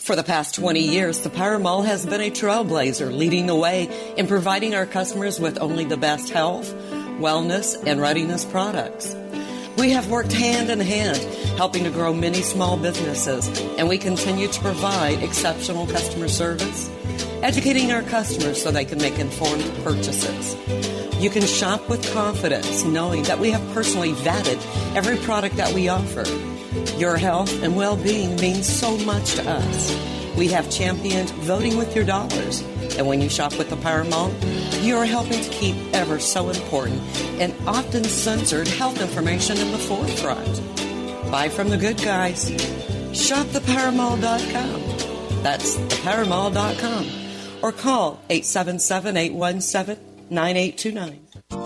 For the past 20 years, the Power Mall has been a trailblazer, leading the way in providing our customers with only the best health, wellness, and readiness products. We have worked hand in hand, helping to grow many small businesses, and we continue to provide exceptional customer service, educating our customers so they can make informed purchases. You can shop with confidence, knowing that we have personally vetted every product that we offer. Your health and well-being means so much to us. We have championed voting with your dollars. And when you shop with the Power Mall, you are helping to keep ever so important and often censored health information in the forefront. Buy from the good guys. Shop thepowermall.com. That's thepowermall.com. Or call 877-817-9829.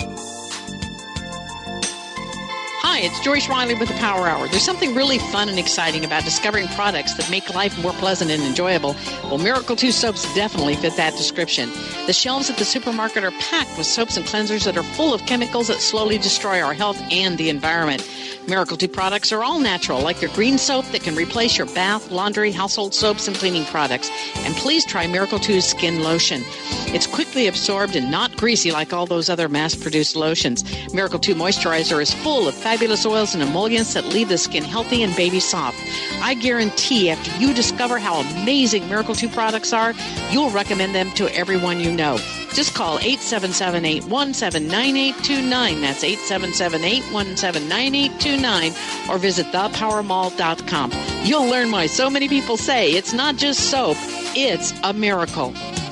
Hi, it's Joyce Riley with the Power Hour. There's something really fun and exciting about discovering products that make life more pleasant and enjoyable. Well, Miracle 2 soaps definitely fit that description. The shelves at the supermarket are packed with soaps and cleansers that are full of chemicals that slowly destroy our health and the environment. Miracle 2 products are all natural, like their green soap that can replace your bath, laundry, household soaps, and cleaning products. And please try Miracle 2's skin lotion. It's quickly absorbed and not greasy like all those other mass-produced lotions. Miracle 2 moisturizer is full of fabulous oils and emollients that leave the skin healthy and baby soft. I guarantee after you discover how amazing Miracle 2 products are, you'll recommend them to everyone you know. Just call 877-817-9829. That's 877-817-9829. Or visit thepowermall.com. You'll learn why so many people say it's not just soap, it's a miracle.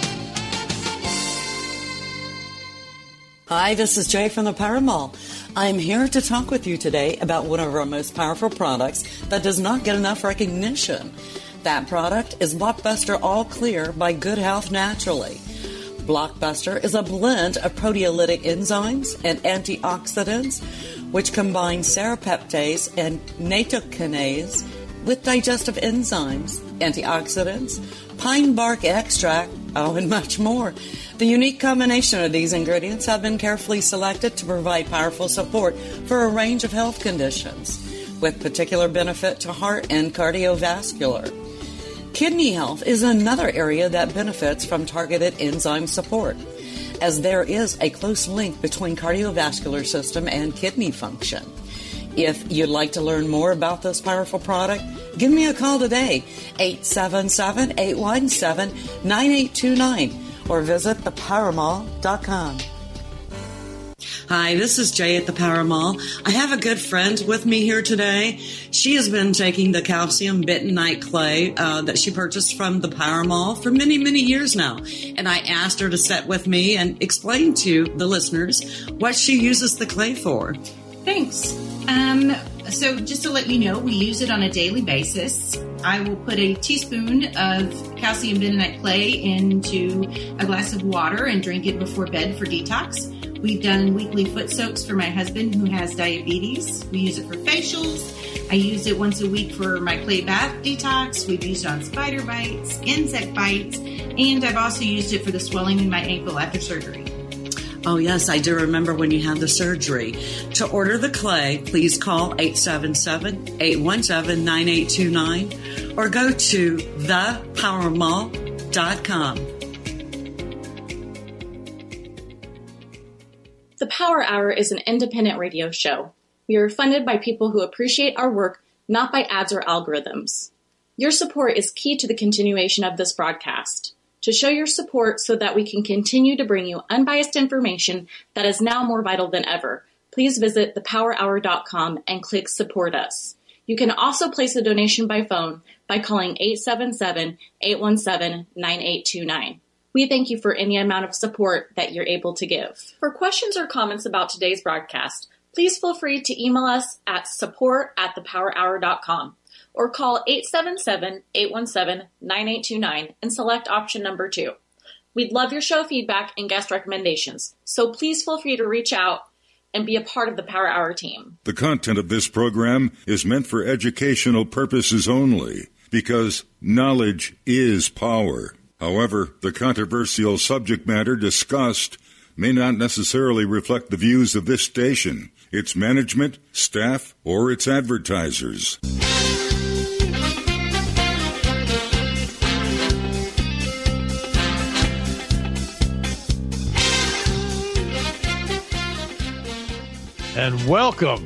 Hi, this is Jay from the Power Mall. I'm here to talk with you today about one of our most powerful products that does not get enough recognition. That product is Blockbuster All Clear by Good Health Naturally. Blockbuster is a blend of proteolytic enzymes and antioxidants which combine serapeptase and nattokinase with digestive enzymes, antioxidants, pine bark extract, and much more. The unique combination of these ingredients have been carefully selected to provide powerful support for a range of health conditions, with particular benefit to heart and cardiovascular. Kidney health is another area that benefits from targeted enzyme support, as there is a close link between cardiovascular system and kidney function. If you'd like to learn more about this powerful product, give me a call today, 877-817-9829, or visit thepowermall.com. Hi, this is Jay at the Power Mall. I have a good friend with me here today. She has been taking the calcium bentonite clay that she purchased from the Power Mall for many, many years now. And I asked her to sit with me and explain to the listeners what she uses the clay for. Thanks. So just to let you know, we use it on a daily basis. I will put a teaspoon of calcium bentonite clay into a glass of water and drink it before bed for detox. We've done weekly foot soaks for my husband who has diabetes. We use it for facials. I use it once a week for my clay bath detox. We've used it on spider bites, insect bites, and I've also used it for the swelling in my ankle after surgery. Oh, yes, I do remember when you had the surgery. To order the clay, please call 877-817-9829 or go to thepowermall.com. The Power Hour is an independent radio show. We are funded by people who appreciate our work, not by ads or algorithms. Your support is key to the continuation of this broadcast. To show your support so that we can continue to bring you unbiased information that is now more vital than ever, please visit thepowerhour.com and click Support Us. You can also place a donation by phone by calling 877-817-9829. We thank you for any amount of support that you're able to give. For questions or comments about today's broadcast, please feel free to email us at support@thepowerhour.com or call 877-817-9829 and select option number 2. We'd love your show feedback and guest recommendations, so please feel free to reach out and be a part of the Power Hour team. The content of this program is meant for educational purposes only, because knowledge is power. However, the controversial subject matter discussed may not necessarily reflect the views of this station, its management, staff, or its advertisers. Welcome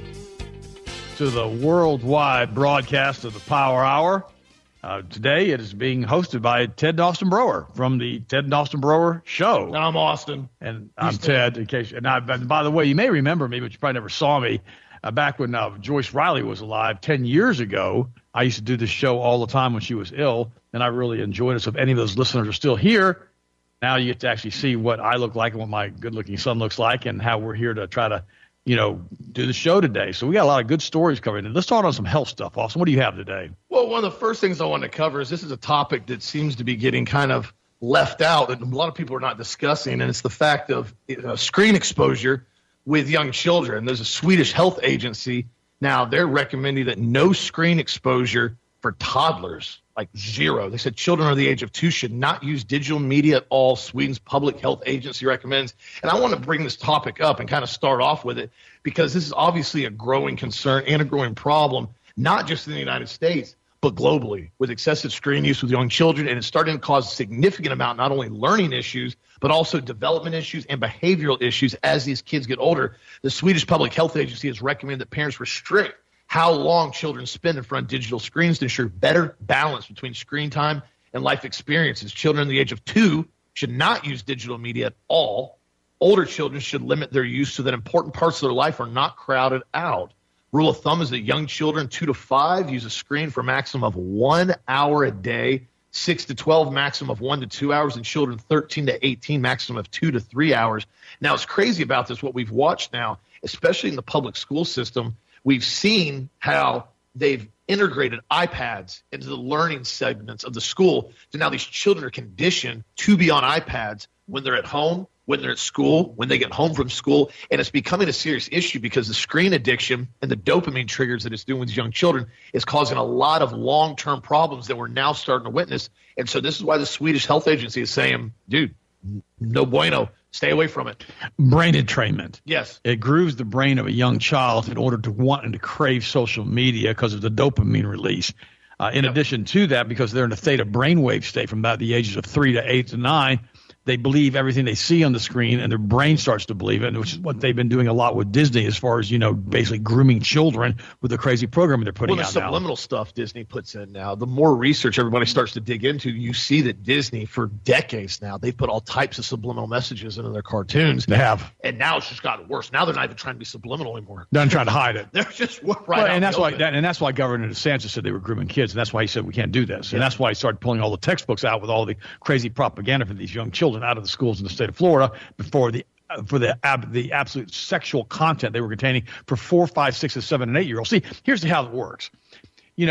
to the worldwide broadcast of the Power Hour. Today it is being hosted by Ted Austin Brower from the Ted Austin Brower Show. And I'm Austin. And I'm Ted. In case, and by the way, you may remember me, but you probably never saw me. Back when Joyce Riley was alive 10 years ago, I used to do this show all the time when she was ill, and I really enjoyed it. So if any of those listeners are still here, now you get to actually see what I look like and what my good-looking son looks like and how we're here to try to, do the show today. So we got a lot of good stories covering. Let's talk on some health stuff, Austin. What do you have today? Well, one of the first things I want to cover is this is a topic that seems to be getting kind of left out and a lot of people are not discussing, and it's the fact of screen exposure with young children. There's a Swedish health agency. Now, they're recommending that no screen exposure for toddlers, like 0. They said children under the age of 2 should not use digital media at all. Sweden's public health agency recommends. And I want to bring this topic up and kind of start off with it because this is obviously a growing concern and a growing problem, not just in the United States, but globally with excessive screen use with young children. And it's starting to cause a significant amount, not only learning issues, but also development issues and behavioral issues as these kids get older. The Swedish Public Health Agency has recommended that parents restrict how long children spend in front of digital screens to ensure better balance between screen time and life experiences. Children under the age of 2 should not use digital media at all. Older children should limit their use so that important parts of their life are not crowded out. Rule of thumb is that young children 2 to 5 use a screen for a maximum of 1 hour a day, 6 to 12 maximum of 1 to 2 hours, and children 13 to 18 maximum of 2 to 3 hours. Now, what's crazy about this, what we've watched now, especially in the public school system, we've seen how they've integrated iPads into the learning segments of the school. So now these children are conditioned to be on iPads when they're at home, when they're at school, when they get home from school. And it's becoming a serious issue because the screen addiction and the dopamine triggers that it's doing with young children is causing a lot of long-term problems that we're now starting to witness. And so this is why the Swedish Health Agency is saying, dude, no bueno. Stay away from it. Brain entrainment. Yes. It grooves the brain of a young child in order to want and to crave social media because of the dopamine release. In addition to that, because they're in a theta brainwave state from about the ages of 3 to 8 to 9, they believe everything they see on the screen and their brain starts to believe it, which is what they've been doing a lot with Disney as far as, basically grooming children with the crazy programming they're putting out now. The subliminal stuff Disney puts in now, the more research everybody starts to dig into, you see that Disney for decades now, they've put all types of subliminal messages into their cartoons. They have. And now it's just gotten worse. Now they're not even trying to be subliminal anymore. They're not trying to hide it. They're just right and that's why Governor DeSantis said they were grooming kids, and that's why he said we can't do this. And that's why he started pulling all the textbooks out with all the crazy propaganda for these young children out of the schools in the state of Florida for the absolute sexual content they were containing for 4, 5, 6, and 7, and 8-year-olds. See, here's how it works. In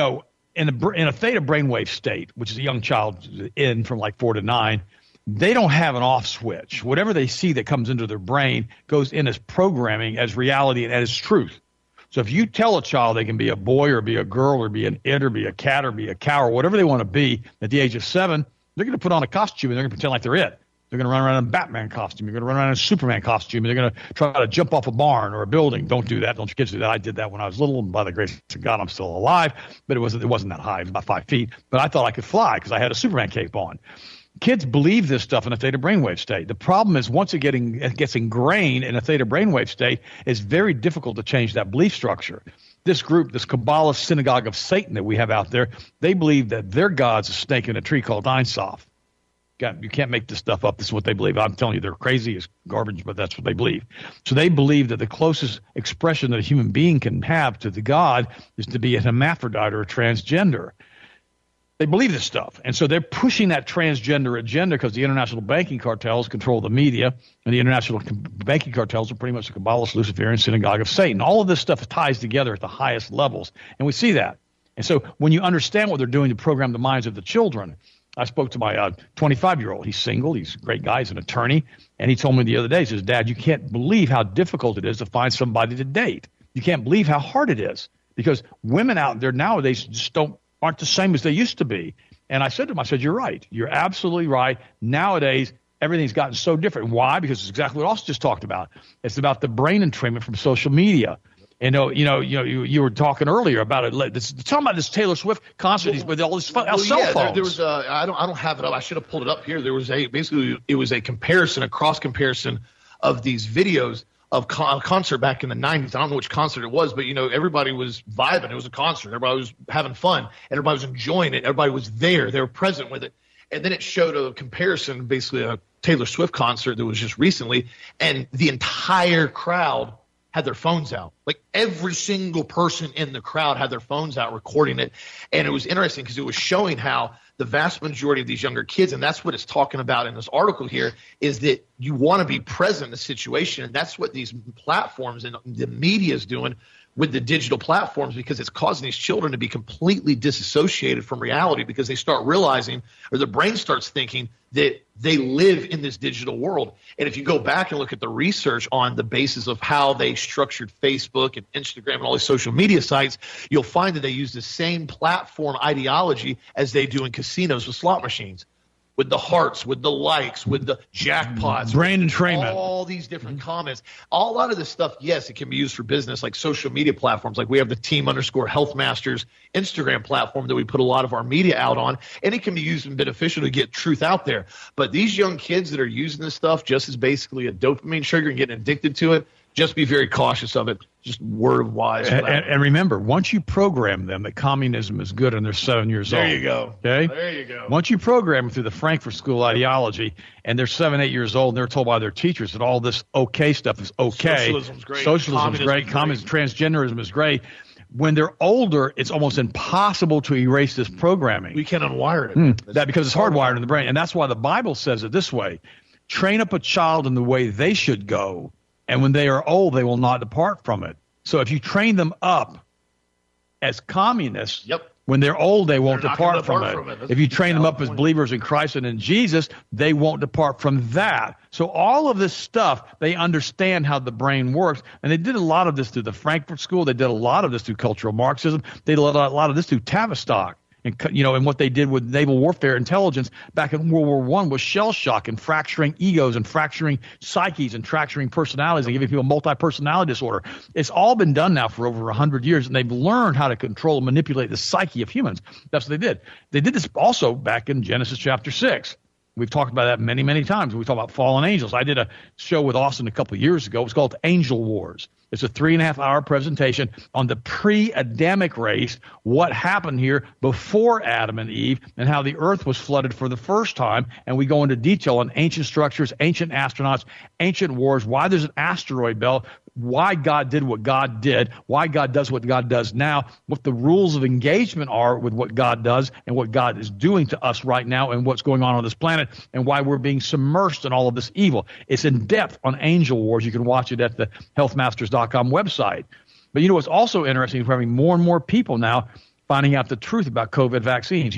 a theta brainwave state, which is a young child in from like 4 to 9, they don't have an off switch. Whatever they see that comes into their brain goes in as programming, as reality, and as truth. So if you tell a child they can be a boy or be a girl or be an it or be a cat or be a cow or whatever they want to be at the age of 7, they're going to put on a costume and they're going to pretend like they're it. They're going to run around in a Batman costume. You're going to run around in a Superman costume. They're going to try to jump off a barn or a building. Don't do that. Don't you kids do that. I did that when I was little, and by the grace of God, I'm still alive. But it wasn't that high. It was about 5 feet. But I thought I could fly because I had a Superman cape on. Kids believe this stuff in a theta brainwave state. The problem is once it gets ingrained in a theta brainwave state, it's very difficult to change that belief structure. This group, this Kabbalah synagogue of Satan that we have out there, they believe that their God's a snake in a tree called Ein Sof. You can't make this stuff up. This is what they believe. I'm telling you, they're crazy. It's garbage, but that's what they believe. So they believe that the closest expression that a human being can have to the God is to be a hermaphrodite or a transgender. They believe this stuff. And so they're pushing that transgender agenda because the international banking cartels control the media, and the international banking cartels are pretty much the Kabbalist Luciferian synagogue of Satan. All of this stuff ties together at the highest levels, and we see that. And so when you understand what they're doing to program the minds of the children, I spoke to my 25-year-old. He's single. He's a great guy. He's an attorney. And he told me the other day, he says, Dad, you can't believe how difficult it is to find somebody to date. You can't believe how hard it is because women out there nowadays just aren't the same as they used to be. And I said to him, you're right. You're absolutely right. Nowadays, everything's gotten so different. Why? Because it's exactly what Austin just talked about. It's about the brain entrainment from social media. And you were talking earlier about it. Talking about this Taylor Swift concert with all these cell phones. There was I don't have it up. I should have pulled it up here. There was a cross comparison of these videos of a concert back in the 90s. I don't know which concert it was, but, everybody was vibing. It was a concert. Everybody was having fun. Everybody was enjoying it. Everybody was there. They were present with it. And then it showed a comparison, basically a Taylor Swift concert that was just recently, and the entire crowd had their phones out. Like every single person in the crowd had their phones out recording it. And it was interesting because it was showing how the vast majority of these younger kids, and that's what it's talking about in this article here, is that you want to be present in the situation. And that's what these platforms and the media is doing with the digital platforms, because it's causing these children to be completely disassociated from reality, because they start realizing, or their brain starts thinking, that they live in this digital world. And if you go back and look at the research on the basis of how they structured Facebook and Instagram and all these social media sites, you'll find that they use the same platform ideology as they do in casinos with slot machines, with the hearts, with the likes, with the jackpots, brand entrainment, all these different comments. A lot of this stuff, yes, it can be used for business, like social media platforms. Like we have the Team_Health Masters Instagram platform that we put a lot of our media out on, and it can be used and beneficial to get truth out there. But these young kids that are using this stuff just as basically a dopamine trigger and getting addicted to it, just be very cautious of it, just word-wise. And remember, once you program them that communism is good and they're 7 years old. There you go. Okay? There you go. Once you program them through the Frankfurt School ideology and they're 7, 8 years old and they're told by their teachers that all this okay stuff is okay. Socialism's great. Socialism's great. Communism, transgenderism is great. When they're older, it's almost impossible to erase this programming. We can unwire it. That because it's hardwired in the brain. And that's why the Bible says it this way. Train up a child in the way they should go, and when they are old, they will not depart from it. So if you train them up as communists, when they're old, they won't depart from it. If you train them up as believers in Christ and in Jesus, they won't depart from that. So all of this stuff, they understand how the brain works. And they did a lot of this through the Frankfurt School. They did a lot of this through cultural Marxism. They did a lot of this through Tavistock. And what they did with naval warfare intelligence back in World War I was shell shock and fracturing egos and fracturing psyches and fracturing personalities and giving people multi-personality disorder. It's all been done now for over 100 years, and they've learned how to control and manipulate the psyche of humans. That's what they did. They did this also back in Genesis chapter 6. We've talked about that many, many times. We talk about fallen angels. I did a show with Austin a couple of years ago. It was called Angel Wars. It's a 3.5-hour presentation on the pre-Adamic race, what happened here before Adam and Eve, and how the earth was flooded for the first time. And we go into detail on ancient structures, ancient astronauts, ancient wars, why there's an asteroid belt, why God did what God did, why God does what God does now, what the rules of engagement are with what God does and what God is doing to us right now and what's going on this planet and why we're being submersed in all of this evil. It's in depth on Angel Wars. You can watch it at the healthmasters.com website. But what's also interesting is we're having more and more people now finding out the truth about COVID vaccines.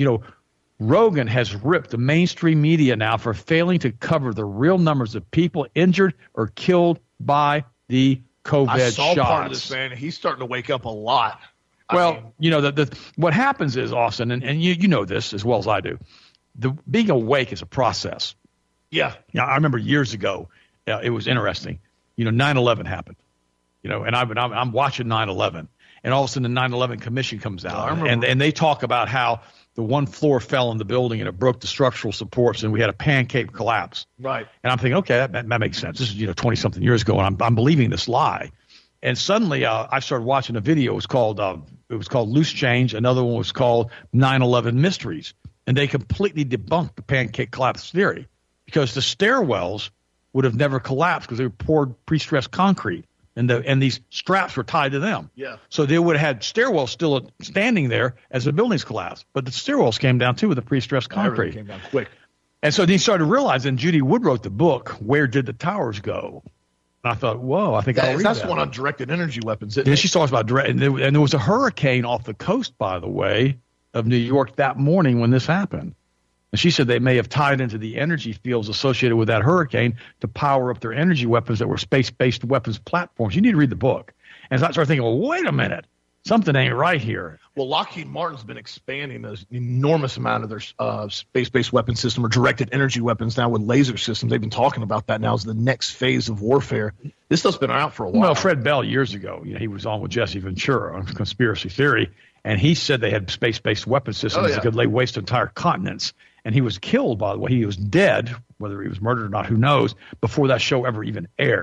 Rogan has ripped the mainstream media now for failing to cover the real numbers of people injured or killed by the COVID I saw shots. Part of this, man. He's starting to wake up a lot. Well, what happens is, Austin, and you know this as well as I do, being awake is a process. Yeah. I remember years ago, it was interesting. 9/11 happened. And I'm watching 9/11, and all of a sudden the 9/11 Commission comes out, and they talk about how the one floor fell in the building and it broke the structural supports, and we had a pancake collapse. Right. And I'm thinking, okay, that makes sense. This is 20-something years ago, and I'm believing this lie. And suddenly I started watching a video. It was called Loose Change. Another one was called 9/11 Mysteries, and they completely debunked the pancake collapse theory because the stairwells would have never collapsed because they were poured pre-stressed concrete. And these straps were tied to them. Yeah. So they would have had stairwells still standing there as the buildings collapsed. But the stairwells came down, too, with the pre-stressed concrete. Everything came down quick. And so then he started realizing, Judy Wood wrote the book, Where Did the Towers Go? And I thought, whoa, I think I'll read that. That's one on directed energy weapons. And she talks about and there was a hurricane off the coast, by the way, of New York that morning when this happened. And she said they may have tied into the energy fields associated with that hurricane to power up their energy weapons that were space-based weapons platforms. You need to read the book. And so I started thinking, well, wait a minute. Something ain't right here. Well, Lockheed Martin's been expanding an enormous amount of their space-based weapon system or directed energy weapons now with laser systems. They've been talking about that now as the next phase of warfare. This stuff's been out for a while. Well, Fred Bell years ago, he was on with Jesse Ventura on conspiracy theory, and he said they had space-based weapon systems that could lay waste to entire continents. And he was killed, by the way. He was dead, whether he was murdered or not, who knows, before that show ever even aired.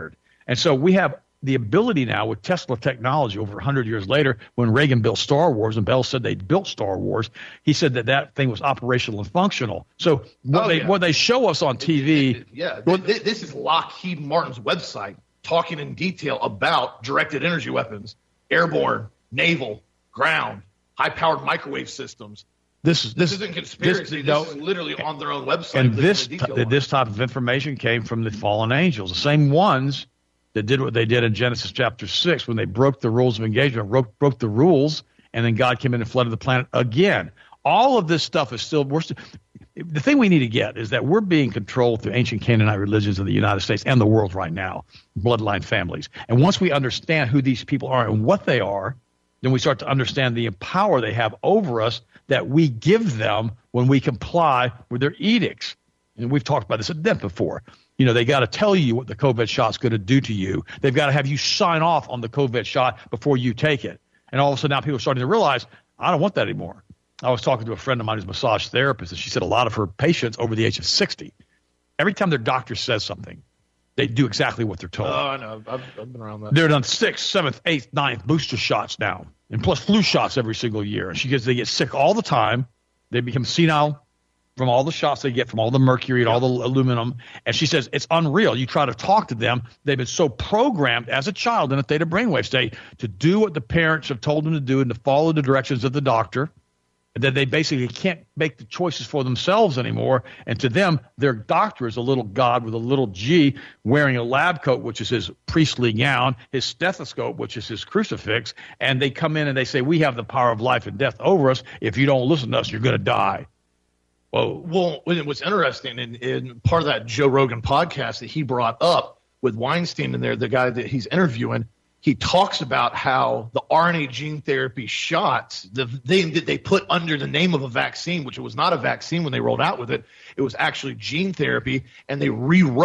And so we have the ability now with Tesla technology over 100 years later, when Reagan built Star Wars and Bell said they built Star Wars, he said that thing was operational and functional. So what they show us on TV. This is Lockheed Martin's website talking in detail about directed energy weapons, airborne, naval, ground, high-powered microwave systems. This isn't conspiracy. This is literally on their own website. And this type of information came from the fallen angels, the same ones that did what they did in Genesis chapter 6 when they broke the rules of engagement, broke the rules, and then God came in and flooded the planet again. All of this stuff is still the thing we need to get is that we're being controlled through ancient Canaanite religions in the United States and the world right now, bloodline families. And once we understand who these people are and what they are, then we start to understand the power they have over us that we give them when we comply with their edicts. And we've talked about this at depth before. You know, they got to tell you what the COVID shot's going to do to you. They've got to have you sign off on the COVID shot before you take it. And all of a sudden now people are starting to realize, I don't want that anymore. I was talking to a friend of mine who's a massage therapist, and she said a lot of her patients over the age of 60, every time their doctor says something, they do exactly what they're told. Oh, I know. I've been around that. They're done 6th, 7th, 8th, 9th booster shots now, and plus flu shots every single year. And they get sick all the time. They become senile from all the shots they get, from all the mercury and all the aluminum. And she says it's unreal. You try to talk to them. They've been so programmed as a child in a theta brainwave state to do what the parents have told them to do and to follow the directions of the doctor, that they basically can't make the choices for themselves anymore. And to them, their doctor is a little god with a little G, wearing a lab coat, which is his priestly gown, his stethoscope, which is his crucifix. And they come in and they say, we have the power of life and death over us. If you don't listen to us, you're going to die. Well, what's interesting, in part of that Joe Rogan podcast that he brought up with Weinstein in there, the guy that he's interviewing, he talks about how the RNA gene therapy shots, the thing that they put under the name of a vaccine, which it was not a vaccine when they rolled out with it, it was actually gene therapy, and the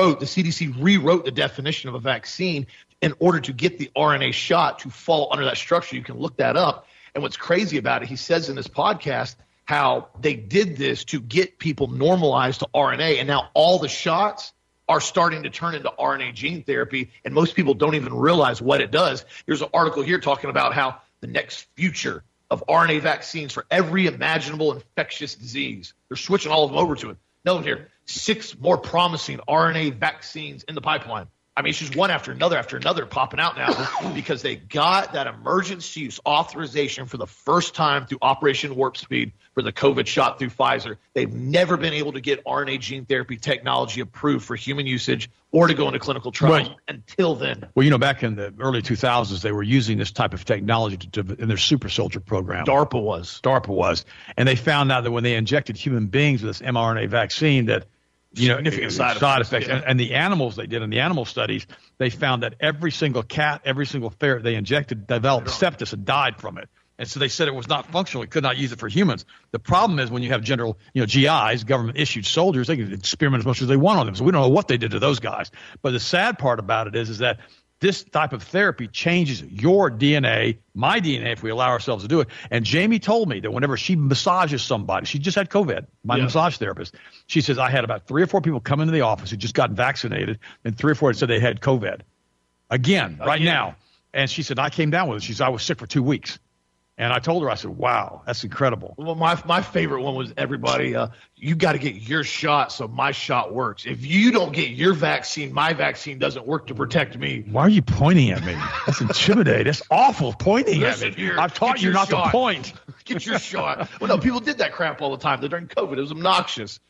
CDC rewrote the definition of a vaccine in order to get the RNA shot to fall under that structure. You can look that up. And what's crazy about it, he says in this podcast, how they did this to get people normalized to RNA, and now all the shots are starting to turn into RNA gene therapy, and most people don't even realize what it does. There's an article here talking about how the next future of RNA vaccines for every imaginable infectious disease, they're switching all of them over to it. Note here, 6 more promising RNA vaccines in the pipeline. I mean, it's just one after another popping out now because they got that emergency use authorization for the first time through Operation Warp Speed for the COVID shot through Pfizer. They've never been able to get RNA gene therapy technology approved for human usage or to go into clinical trials until then. Well, you know, back in the early 2000s, they were using this type of technology in their super soldier program. DARPA was. And they found out that when they injected human beings with this mRNA vaccine that, significant side effects. Yeah. And the animals they did in the animal studies, they found that every single cat, every single ferret they injected developed sepsis and died from it. And so they said it was not functional. We could not use it for humans. The problem is when you have general, GIs, government-issued soldiers, they can experiment as much as they want on them. So we don't know what they did to those guys. But the sad part about it is that this type of therapy changes your DNA, my DNA, if we allow ourselves to do it. And Jamie told me that whenever she massages somebody, she just had COVID, my massage therapist. She says, I had about 3 or 4 people come into the office who just got vaccinated, and 3 or 4 had said they had COVID. Again, right now. And she said, I came down with it. She said, I was sick for 2 weeks. And I told her, I said, wow, that's incredible. Well, my favorite one was everybody, you got to get your shot so my shot works. If you don't get your vaccine, my vaccine doesn't work to protect me. Why are you pointing at me? That's intimidating. That's awful pointing at me. Here, I've taught you not to point. Get your shot. Well, no, people did that crap all the time during COVID. It was obnoxious.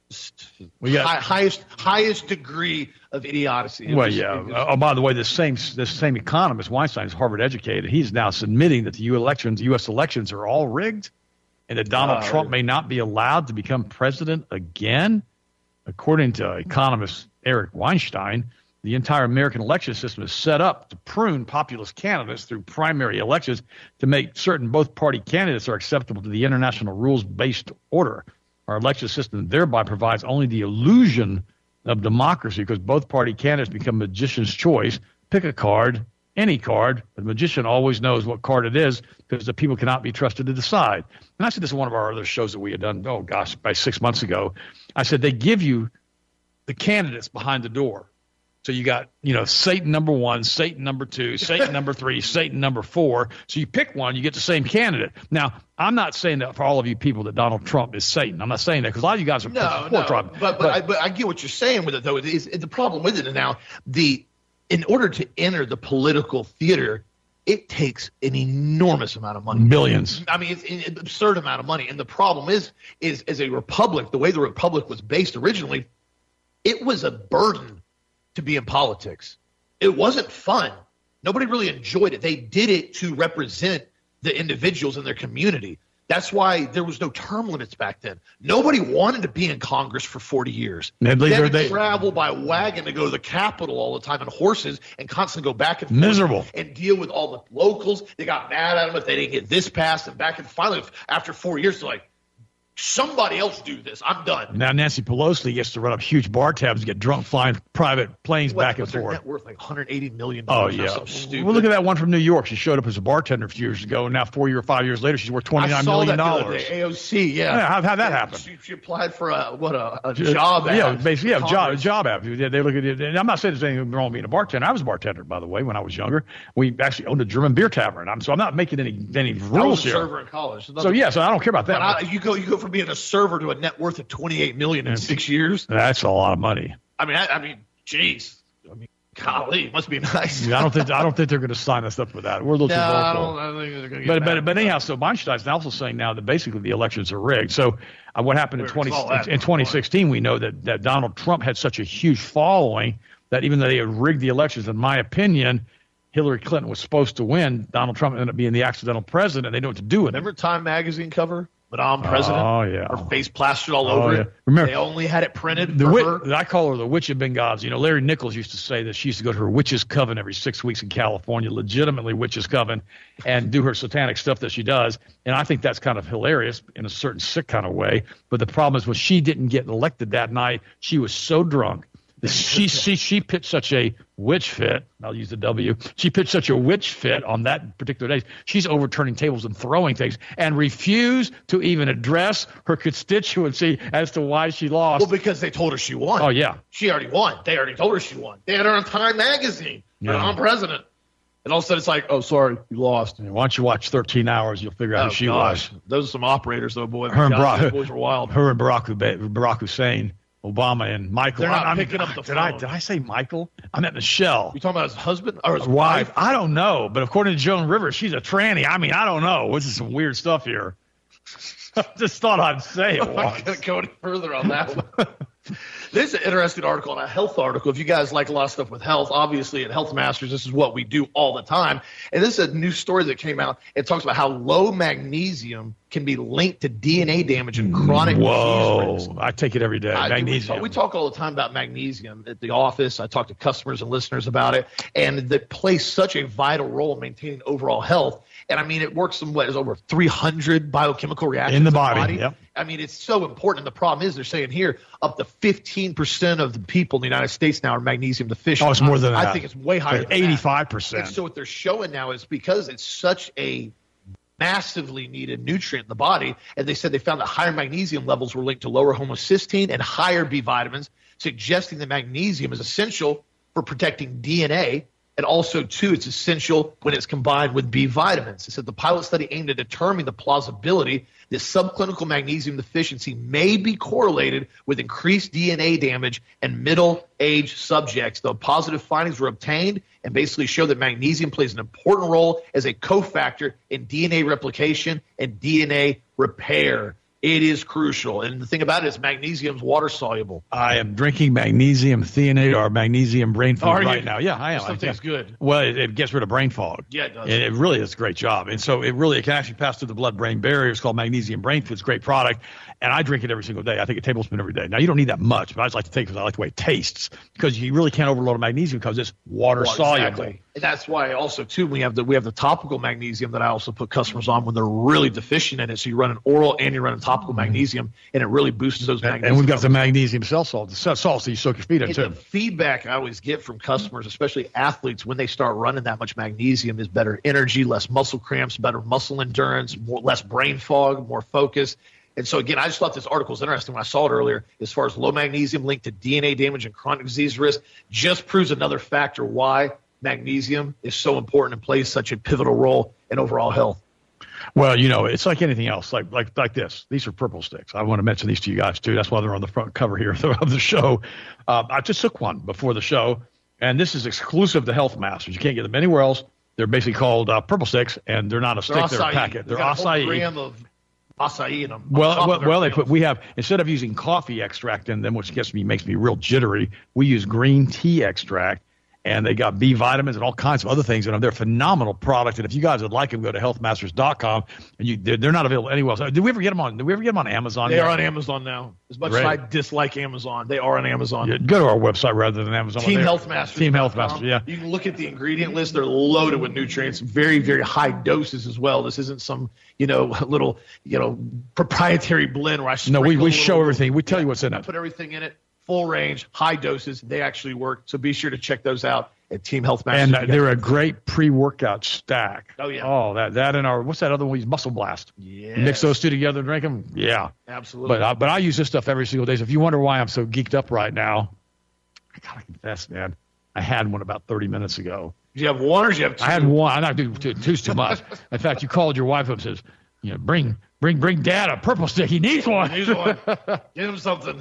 Highest degree of idiocy. By the way, this same economist, Weinstein, is Harvard educated. He's now admitting that the U.S. elections are all rigged, and that Donald Trump may not be allowed to become president again. According to economist Eric Weinstein, the entire American election system is set up to prune populist candidates through primary elections to make certain both party candidates are acceptable to the international rules-based order. Our election system thereby provides only the illusion of democracy because both party candidates become magician's choice. Pick a card, any card. The magician always knows what card it is because the people cannot be trusted to decide. And I said this in one of our other shows that we had done, by 6 months ago. I said they give you the candidates behind the door. So you got, Satan number 1, Satan number 2, Satan number 3, Satan number 4. So you pick one, you get the same candidate. Now, I'm not saying that for all of you people that Donald Trump is Satan. I'm not saying that because a lot of you guys are Trump. But I get what you're saying with it, though. The problem with it now, in order to enter the political theater, it takes an enormous amount of money. Billions. I mean, it's an absurd amount of money. And the problem is as a republic, the way the republic was based originally, it was a burden to be in politics. It wasn't fun. Nobody really enjoyed it. They did it to represent the individuals in their community. That's why there was no term limits back then. Nobody wanted to be in Congress for 40 years. They travel by wagon to go to the Capitol all the time on horses and constantly go back and forth. Miserable. And deal with all the locals. They got mad at them if they didn't get this passed. And back and finally, after 4 years, they're like, somebody else do this. I'm done. Now Nancy Pelosi gets to run up huge bar tabs and get drunk flying private planes back and forth. What's their net worth? Like $180 million. Oh, yeah. Well, look at that one from New York. She showed up as a bartender a few years ago, and now 4 or 5 years later, she's worth $29 million. I saw that the AOC, yeah. How'd that happen? She applied for a job ad. Yeah, basically, job ad. They look at it. And I'm not saying there's anything wrong with being a bartender. I was a bartender, by the way, when I was younger. We actually owned a German beer tavern. So I'm not making any rules here. I was a server in college. So I don't care about that. But you go from being a server to a net worth of $28 million in 6 years. That's a lot of money. I mean, geez. Golly, it must be nice. I don't think they're going to sign us up for that. We're a little too vocal. I don't think they're going to get but anyhow, so Weinstein's also saying now that basically the elections are rigged. So what happened in 2016, we know that Donald Trump had such a huge following that even though they had rigged the elections, in my opinion, Hillary Clinton was supposed to win. Donald Trump ended up being the accidental president, and they know what to do with it. Remember Time magazine cover? Madame President. Oh, yeah. Her face plastered all over it. Remember, they only had it printed for her. I call her the Witch of Benghazi. Larry Nichols used to say that she used to go to her witch's coven every 6 weeks in California, legitimately witch's coven, and do her satanic stuff that she does. And I think that's kind of hilarious in a certain sick kind of way. But the problem is when she didn't get elected that night, she was so drunk. She pitched such a witch fit. I'll use the W. She pitched such a witch fit on that particular day. She's overturning tables and throwing things and refused to even address her constituency as to why she lost. Well, because they told her she won. Oh, yeah. She already won. They already told her she won. They had her on Time magazine. I'm president. And all of a sudden it's like, oh, sorry, you lost. Why don't you watch 13 Hours? You'll figure out who she was. Those are some operators, though, boy. Those boys were wild. Her and Barack Hussein. Obama and Michael. They're not picking up the phone. Did I say Michael? I meant Michelle. You talking about his husband or his wife? I don't know. But according to Joan Rivers, she's a tranny. I mean, I don't know. This is some weird stuff here. I just thought I'd say it once. I'm not going to go any further on that one. This is an interesting article and a health article. If you guys like a lot of stuff with health, obviously at Health Masters, this is what we do all the time. And this is a new story that came out. It talks about how low magnesium can be linked to DNA damage and chronic disease risk. I take it every day. Magnesium. We talk all the time about magnesium at the office. I talk to customers and listeners about it. And it plays such a vital role in maintaining overall health. And I mean, it works in what is over 300 biochemical reactions in the body. Yep. I mean, it's so important. And the problem is they're saying here up to 15% of the people in the United States now are magnesium deficient. Oh, it's more than that. I think it's way higher than 85%. And so what they're showing now is because it's such a massively needed nutrient in the body, and they said they found that higher magnesium levels were linked to lower homocysteine and higher B vitamins, suggesting that magnesium is essential for protecting DNA. And also, too, it's essential when it's combined with B vitamins. It said the pilot study aimed at determining the plausibility that subclinical magnesium deficiency may be correlated with increased DNA damage in middle-aged subjects. The positive findings were obtained and basically show that magnesium plays an important role as a cofactor in DNA replication and DNA repair. It is crucial. And the thing about it is magnesium is water soluble. I am drinking magnesium threonate or magnesium brain food right now. Yeah, I am. That tastes good. Well, it gets rid of brain fog. Yeah, it does. And it really does a great job. And so it can actually pass through the blood-brain barrier. It's called magnesium brain food. It's a great product. And I drink it every single day. I take a tablespoon every day. Now, you don't need that much, but I just like to take it because I like the way it tastes. Because you really can't overload magnesium because it's water soluble. Exactly. And that's why also, too, we have the topical magnesium that I also put customers on when they're really deficient in it. So you run an oral and you run a topical magnesium, and it really boosts those magnesium. And we've got the magnesium cell salt, the salt that you soak your feet in, too. The feedback I always get from customers, especially athletes, when they start running that much magnesium is better energy, less muscle cramps, better muscle endurance, less brain fog, more focus. And so, again, I just thought this article was interesting when I saw it earlier, as far as low magnesium linked to DNA damage and chronic disease risk, just proves another factor why magnesium is so important and plays such a pivotal role in overall health. Well, you know, it's like anything else, like this. These are purple sticks. I want to mention these to you guys, too. That's why they're on the front cover here of the show. I just took one before the show, and this is exclusive to Health Masters. You can't get them anywhere else. They're basically called purple sticks, and they're not a stick. They're a packet. They're acai. A gram of acai in them. We have, instead of using coffee extract in them, which makes me real jittery, we use green tea extract. And they got B vitamins and all kinds of other things in them. They're a phenomenal product. And if you guys would like them, go to healthmasters.com. And they're not available anywhere else. Did we ever get them on Amazon? They are on Amazon now. As much as I dislike Amazon, they are on Amazon. Yeah, go to our website rather than Amazon. Team Health Masters. Team Health Masters, yeah. You can look at the ingredient list. They're loaded with nutrients, very, very high doses as well. This isn't some, little, proprietary blend where I we show everything. We tell you what's in it. Put everything in it. Full range, high doses. They actually work. So be sure to check those out at Team Health Masters. And they're a great pre-workout stack. Oh, yeah. Oh, that and what's that other one? Muscle Blast. Yeah. Mix those two together and drink them. Yeah. Absolutely. But I use this stuff every single day. So if you wonder why I'm so geeked up right now, I got to confess, man, I had one about 30 minutes ago. Did you have one or did you have two? I had one. I'm not doing two's too much. In fact, you called your wife up and says, bring Dad a purple stick. He needs one. He needs one. Get him something.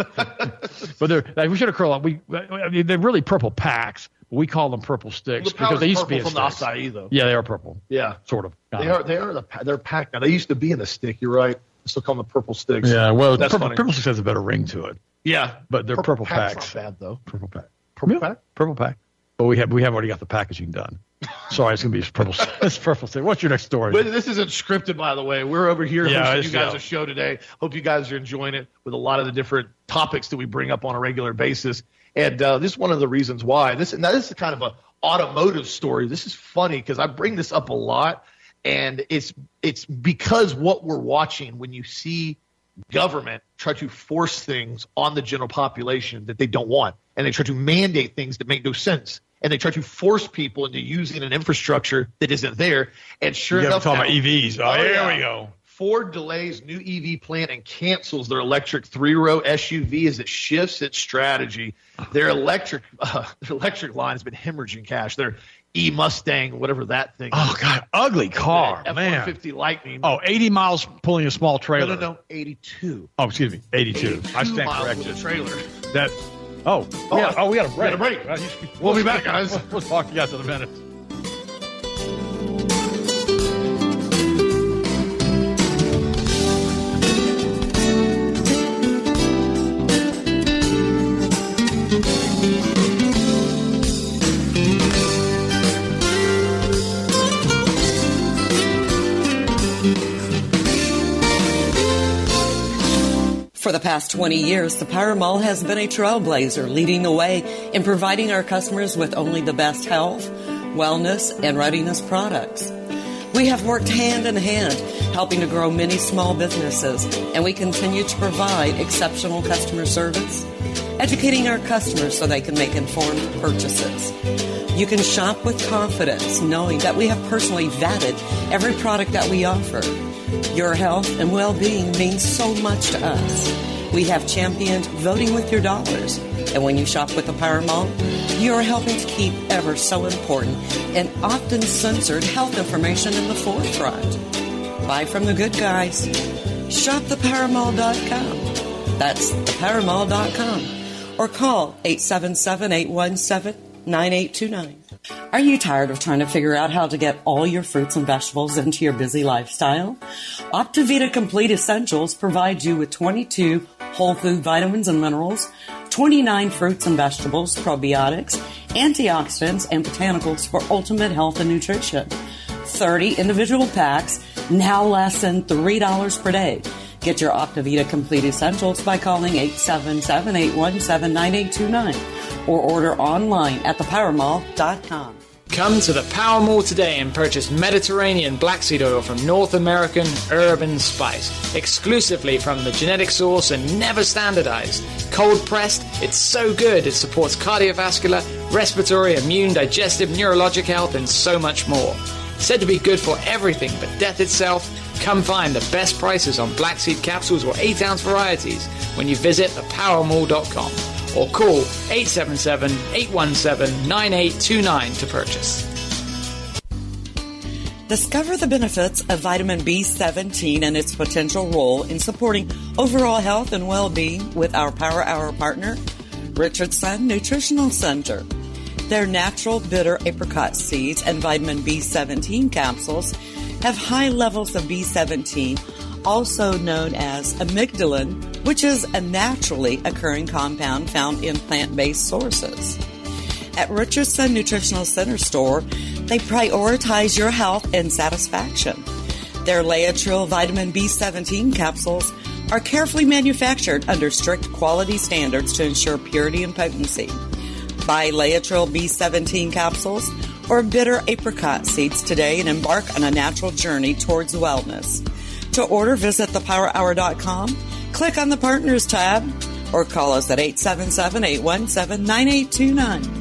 But we should have curled up. They're really purple packs. We call them purple sticks because they used to be from the acai, though. Yeah, they are purple. Yeah, sort of. They're packed now. They used to be in the stick. You're right. I still call them the purple sticks. Yeah, well, purple sticks has a better ring to it. Yeah, but they're purple packs. Not bad though. Purple pack. Purple pack. But we have already got the packaging done. Sorry, it's gonna be purple. It's purple stick. What's your next story? But this isn't scripted, by the way. We're over here hosting you guys a show today. Hope you guys are enjoying it with a lot of the different topics that we bring up on a regular basis. And this is one of the reasons why. This is kind of an automotive story. This is funny because I bring this up a lot, and it's because what we're watching when you see government try to force things on the general population that they don't want, and they try to mandate things that make no sense. And they try to force people into using an infrastructure that isn't there. And sure enough, talking about EVs. Here we go. Ford delays new EV plant and cancels their electric 3-row SUV as it shifts its strategy. Their electric line has been hemorrhaging cash. Their E-Mustang, whatever that thing is. Oh, God, ugly car, man. F-150 Lightning. Oh, 80 miles pulling a small trailer. No, 82. Oh, excuse me, 82. I stand corrected. The trailer. Yeah. We got a break. We'll be back, guys. We'll talk to you guys in a minute. For the past 20 years, the Power Mall has been a trailblazer, leading the way in providing our customers with only the best health, wellness, and readiness products. We have worked hand in hand, helping to grow many small businesses, and we continue to provide exceptional customer service, educating our customers so they can make informed purchases. You can shop with confidence, knowing that we have personally vetted every product that we offer. Your health and well-being means so much to us. We have championed voting with your dollars. And when you shop with the Power Mall, you are helping to keep ever so important and often censored health information in the forefront. Buy from the good guys. Shop thepowermall.com. That's thepowermall.com. Or call 877-817-9829. Are you tired of trying to figure out how to get all your fruits and vegetables into your busy lifestyle? Optivita Complete Essentials provides you with 22 whole food vitamins and minerals, 29 fruits and vegetables, probiotics, antioxidants, and botanicals for ultimate health and nutrition. 30 individual packs, now less than $3 per day. Get your Optivita Complete Essentials by calling 877-817-9829 or order online at thepowermall.com. Come to the Power Mall today and purchase Mediterranean black seed oil from North American Urban Spice, exclusively from the genetic source and never standardized. Cold pressed, it's so good it supports cardiovascular, respiratory, immune, digestive, neurologic health, and so much more. Said to be good for everything but death itself, Come find the best prices on Black Seed capsules or 8-ounce varieties when you visit thepowermall.com or call 877-817-9829 to purchase. Discover the benefits of vitamin B17 and its potential role in supporting overall health and well-being with our Power Hour partner, Richardson Nutritional Center. Their natural bitter apricot seeds and vitamin B17 capsules have high levels of B17, also known as amygdalin, which is a naturally occurring compound found in plant-based sources. At Richardson Nutritional Center store, they prioritize your health and satisfaction. Their Laetril vitamin B17 capsules are carefully manufactured under strict quality standards to ensure purity and potency. Buy Laetril B17 capsules or bitter apricot seeds today and embark on a natural journey towards wellness. To order, visit thepowerhour.com, click on the Partners tab, or call us at 877-817-9829.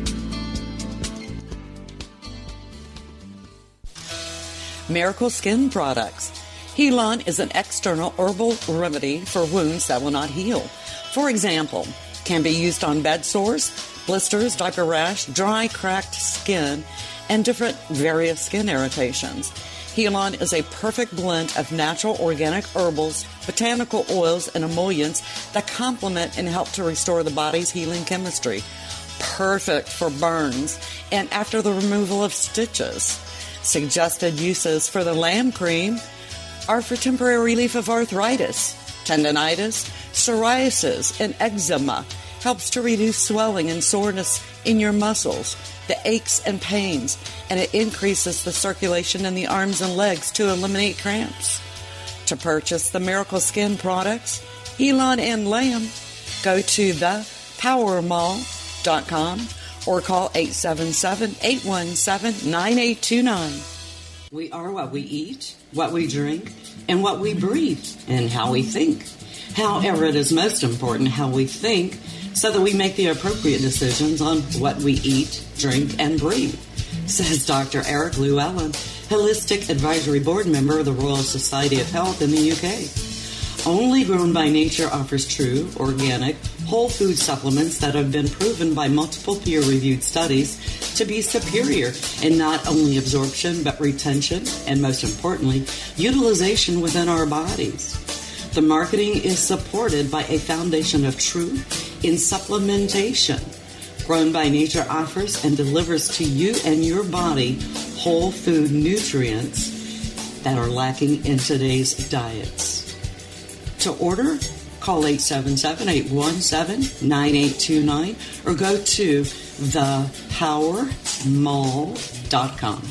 Miracle Skin Products. Helon is an external herbal remedy for wounds that will not heal. For example, can be used on bed sores, blisters, diaper rash, dry, cracked skin, and different various skin irritations. Helon is a perfect blend of natural organic herbals, botanical oils, and emollients that complement and help to restore the body's healing chemistry. Perfect for burns and after the removal of stitches. Suggested uses for the lamb cream are for temporary relief of arthritis, tendonitis, psoriasis, and eczema. Helps to reduce swelling and soreness in your muscles, the aches and pains, and it increases the circulation in the arms and legs to eliminate cramps. To purchase the Miracle Skin products, Helon and Lamb, go to thepowermall.com or call 877-817-9829. We are what we eat, what we drink, and what we breathe, and how we think. However, it is most important how we think so that we make the appropriate decisions on what we eat, drink, and breathe, says Dr. Eric Llewellyn, Holistic Advisory Board member of the Royal Society of Health in the UK. Only Grown by Nature offers true, organic, whole food supplements that have been proven by multiple peer-reviewed studies to be superior in not only absorption but retention and, most importantly, utilization within our bodies. The marketing is supported by a foundation of truth in supplementation. Grown by Nature offers and delivers to you and your body whole food nutrients that are lacking in today's diets. To order, call 877-817-9829 or go to thepowermall.com.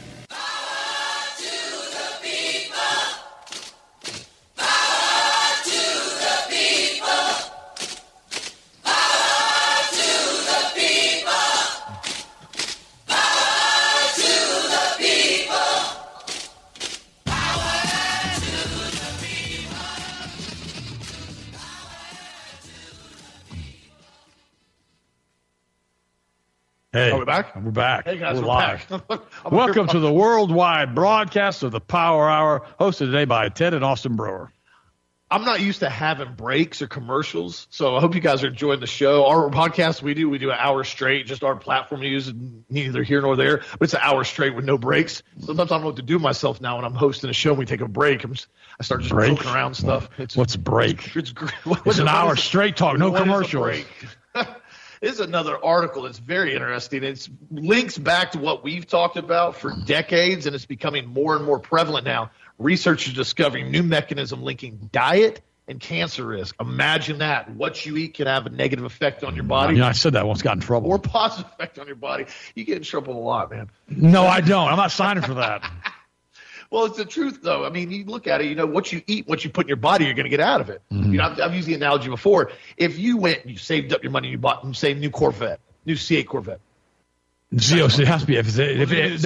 Hey, are we back? We're back. Hey guys, we're live. Back. Welcome to the worldwide broadcast of the Power Hour, hosted today by Ted and Austin Brewer. I'm not used to having breaks or commercials, so I hope you guys are enjoying the show. Our podcast we do an hour straight, just our platform to use, neither here nor there, but it's an hour straight with no breaks. Sometimes I don't know what to do with myself now when I'm hosting a show and we take a break. I start just joking around stuff. What's break? It's an hour straight talk, no commercials. This is another article that's very interesting. It links back to what we've talked about for decades, and it's becoming more and more prevalent now. Researchers discovering new mechanism linking diet and cancer risk. Imagine that. What you eat can have a negative effect on your body. Yeah, I said that once, got in trouble. Or positive effect on your body. You get in trouble a lot, man. No, I don't. I'm not signing for that. Well, it's the truth, though. I mean, you look at it, what you eat, what you put in your body, you're going to get out of it. Mm-hmm. I've used the analogy before. If you went and you saved up your money, you bought, say, new Corvette, new C8 Corvette. Z06, it has to be. It's going to be a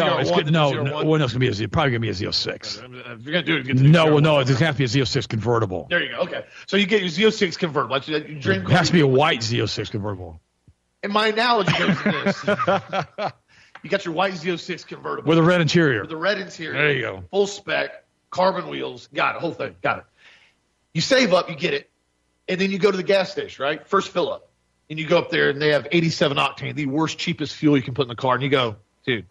Z06. If you're going to do it, no, it has to be a Z06 convertible. There you go. Okay. So you get your Z06 convertible. You drink. It has to be a white Z06 convertible. And my analogy goes to this. You got your white Z06 convertible. With a red interior. With a red interior. There you go. Full spec. carbon wheels, got it, whole thing, got it. You save up, you get it, and then you go to the gas station, right? First fill up. And you go up there, and they have 87 octane, the worst, cheapest fuel you can put in the car. And you go, dude,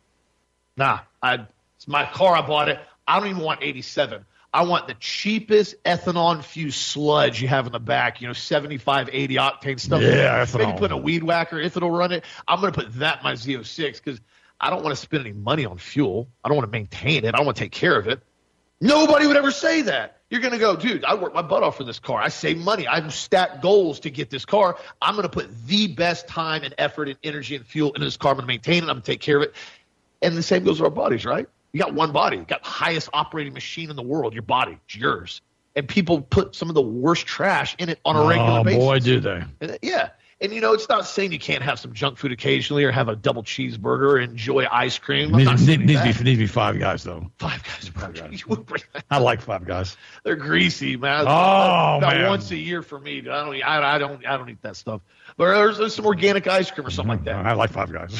it's my car, I bought it. I don't even want 87. I want the cheapest ethanol-infused sludge you have in the back, 75, 80 octane stuff. Yeah, ethanol. Maybe put a weed whacker if it'll run it. I'm going to put that in my Z06 because I don't want to spend any money on fuel. I don't want to maintain it. I don't want to take care of it. Nobody would ever say that. You're going to go, dude, I worked my butt off for this car. I save money. I've stacked goals to get this car. I'm going to put the best time and effort and energy and fuel into this car. I'm going to maintain it. I'm going to take care of it. And the same goes with our bodies, right? You got one body. You got the highest operating machine in the world, your body. It's yours. And people put some of the worst trash in it on a regular basis. Oh, boy, do they. Yeah. And, it's not saying you can't have some junk food occasionally or have a double cheeseburger or enjoy ice cream. Needs to be Five Guys, though. Five Guys. I like Five Guys. They're greasy, man. About once a year for me. I don't eat that stuff. But there's some organic ice cream or something like that. I like Five Guys.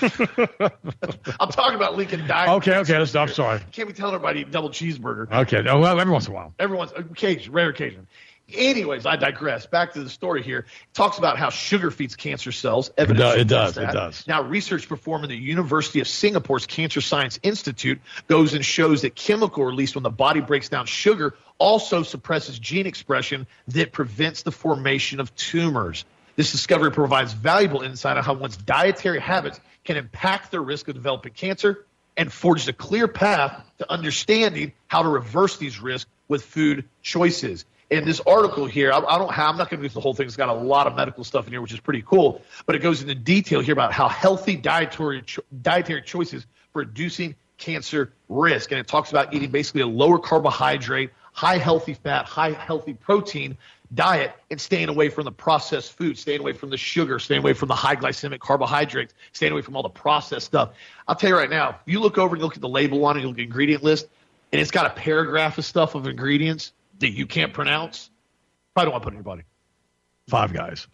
I'm talking about Lincoln diet. Okay. I'm sorry. Can't be telling everybody to eat double cheeseburger. Okay. Oh, well, every once in a while. Rare occasion. Anyways, I digress. Back to the story here. It talks about how sugar feeds cancer cells. It does. Now, research performed in the University of Singapore's Cancer Science Institute goes and shows that chemical release when the body breaks down sugar also suppresses gene expression that prevents the formation of tumors. This discovery provides valuable insight on how one's dietary habits can impact their risk of developing cancer and forges a clear path to understanding how to reverse these risks with food choices. In this article here, I'm not going to do the whole thing. It's got a lot of medical stuff in here, which is pretty cool. But it goes into detail here about how healthy dietary choices for reducing cancer risk. And it talks about eating basically a lower carbohydrate, high healthy fat, high healthy protein diet and staying away from the processed food, staying away from the sugar, staying away from the high glycemic carbohydrates, staying away from all the processed stuff. I'll tell you right now, if you look over and you look at the label on it, you look at the ingredient list, and it's got a paragraph of stuff of ingredients that you can't pronounce, probably don't want to put in your body. Five Guys.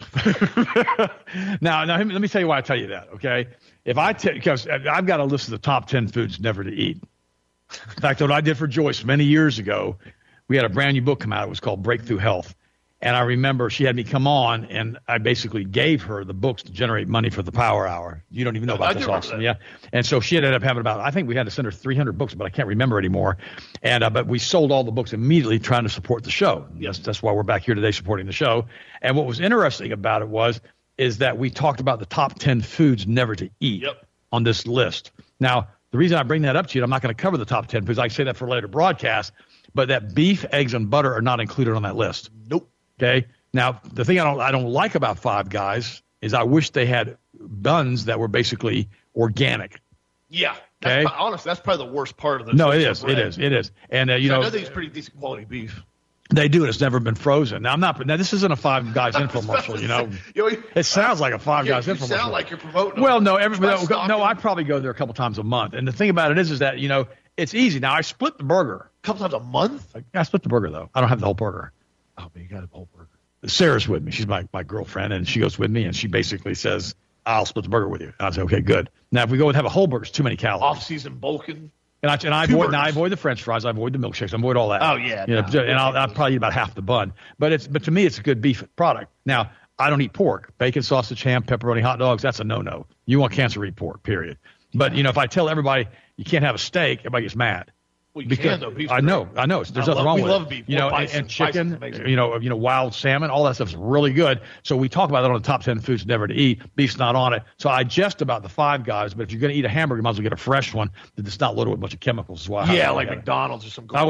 Now, let me tell you why I tell you that, okay? Because I've got a list of the top 10 foods never to eat. In fact, what I did for Joyce many years ago, we had a brand new book come out. It was called Breakthrough Health. And I remember she had me come on, and I basically gave her the books to generate money for the Power Hour. You don't even know about this, Austin, yeah? And so she ended up having I think we had to send her 300 books, but I can't remember anymore. And but we sold all the books immediately trying to support the show. Yes, that's why we're back here today supporting the show. And what was interesting about it is that we talked about the top 10 foods never to eat on this list. Now, the reason I bring that up to you, I'm not going to cover the top 10 foods. I say that for later broadcast, but that beef, eggs, and butter are not included on that list. Nope. Okay. Now, the thing I don't like about Five Guys is I wish they had buns that were basically organic. Yeah. Okay. Honestly, that's probably the worst part of this. No, it is. And I know it's pretty decent quality beef. They do it. It's never been frozen. Now this isn't a Five Guys infomercial. It sounds like a Five Guys infomercial. You sound like you're promoting. Well, no, I probably go there a couple times a month. And the thing about it is that it's easy. Now I split the burger a couple times a month. I split the burger though. I don't have the whole burger. Oh, but you got a whole burger. Sarah's with me. She's my girlfriend, and she goes with me, and she basically says, I'll split the burger with you. And I say, okay, good. Now, if we go and have a whole burger, it's too many calories. Off-season bulking. And I avoid the French fries. I avoid the milkshakes. I avoid all that. Oh, yeah. And I'll probably eat about half the bun. But to me, it's a good beef product. Now, I don't eat pork. Bacon, sausage, ham, pepperoni, hot dogs, that's a no-no. You want cancer, eat pork, period. But, if I tell everybody you can't have a steak, everybody gets mad. Well, you can, though. Beef's I know. There's nothing wrong with it. We love beef. And chicken, wild salmon, all that stuff's really good. So we talk about that on the top 10 foods never to eat. Beef's not on it. So I jest about the Five Guys, but if you're going to eat a hamburger, you might as well get a fresh one that's not loaded with a bunch of chemicals. Like McDonald's or some. I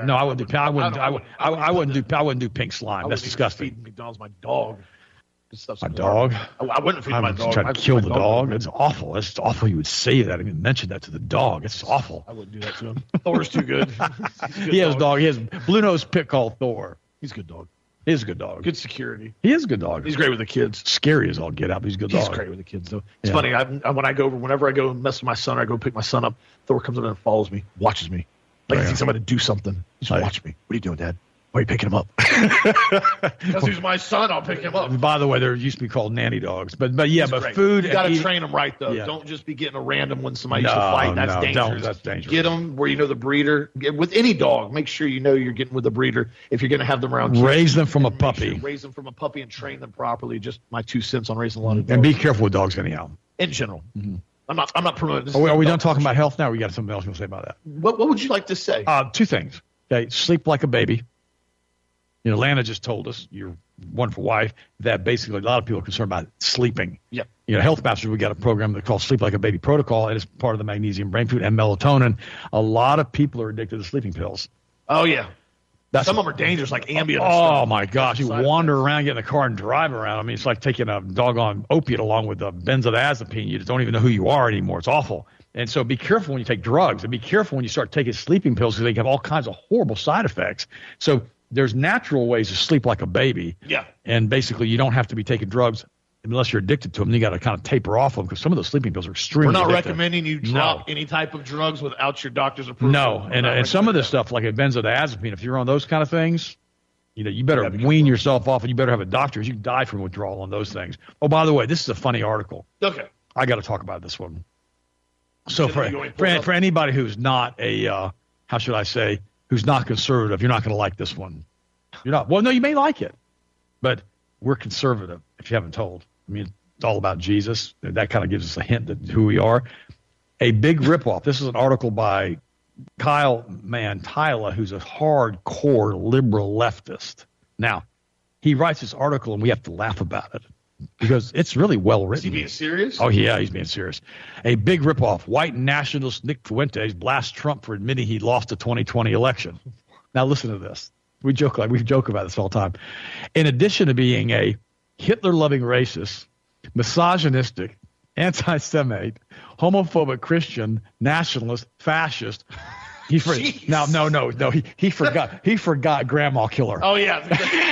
wouldn't do pink slime. That's disgusting. Feed McDonald's my dog. My dog? I wouldn't feed my dog. Try to kill the dog. It's awful. It's awful you would say that. I mean, mention that to the dog. It's awful. I wouldn't do that to him. Thor's too good. He has a dog. He has blue-nosed pit called Thor. He's a good dog. He is a good dog. Good security. He is a good dog. He's great with the kids. Scary as all get out, but he's a good dog. He's great with the kids, though. It's funny. Whenever I go mess with my son, or I go pick my son up, Thor comes up and follows me, watches me. He thinks I'm going to do something. He's watching me. What are you doing, Dad? Why are you picking him up? Because he's my son, I'll pick him up. By the way, there used to be called nanny dogs. But yeah, but great. food. You got to train them right, though. Yeah. Don't just be getting a random when somebody used to fight. That's dangerous. That's dangerous. Get them where you know the breeder. With any dog, make sure you know you're getting with a breeder if you're going to have them around kids. Raise them from a puppy. Raise them from a puppy and train them properly. Just my 2 cents on raising a lot of dogs. And be careful with dogs anyhow. In general. Mm-hmm. I'm not promoting this. Are we done talking about health now? Or we got something else to say about that? What would you like to say? 2 things. Okay, sleep like a baby. You know, Lana just told us, your wonderful wife, that basically a lot of people are concerned about sleeping. Yeah. You know, Health Masters, we got a program that called Sleep Like a Baby Protocol, and it's part of the magnesium brain food and melatonin. A lot of people are addicted to sleeping pills. Oh, yeah. Some of them are dangerous, like Ambien. Oh, my gosh. You wander around, get in the car, and drive around. I mean, it's like taking a doggone opiate along with benzodiazepine. You just don't even know who you are anymore. It's awful. And so be careful when you take drugs, and be careful when you start taking sleeping pills because they have all kinds of horrible side effects. So there's natural ways to sleep like a baby. Yeah. And basically, you don't have to be taking drugs unless you're addicted to them. You got to kind of taper off them because some of those sleeping pills are extremely addictive. We're not recommending you drop any type of drugs without your doctor's approval. No. And some of this stuff, like a benzodiazepine, if you're on those kind of things, you know, you better wean yourself off, and you better have a doctor. You can die from withdrawal on those things. Oh, by the way, this is a funny article. Okay. I got to talk about this one. So for anybody who's not a, how should I say, who's not conservative, you're not going to like this one. You're not. Well, no, you may like it, but we're conservative, if you haven't told. I mean, it's all about Jesus. That kind of gives us a hint at who we are. A big ripoff. This is an article by Kyle Mantilla, who's a hardcore liberal leftist. Now, he writes this article, and we have to laugh about it because it's really well written. Is he being serious? Oh, yeah, he's being serious. A big ripoff. White nationalist Nick Fuentes blasts Trump for admitting he lost the 2020 election. Now, listen to this. We joke about this all the time. In addition to being a Hitler-loving racist, misogynistic, anti-Semite, homophobic Christian, nationalist, fascist, he forgot Grandma Killer. Oh yeah.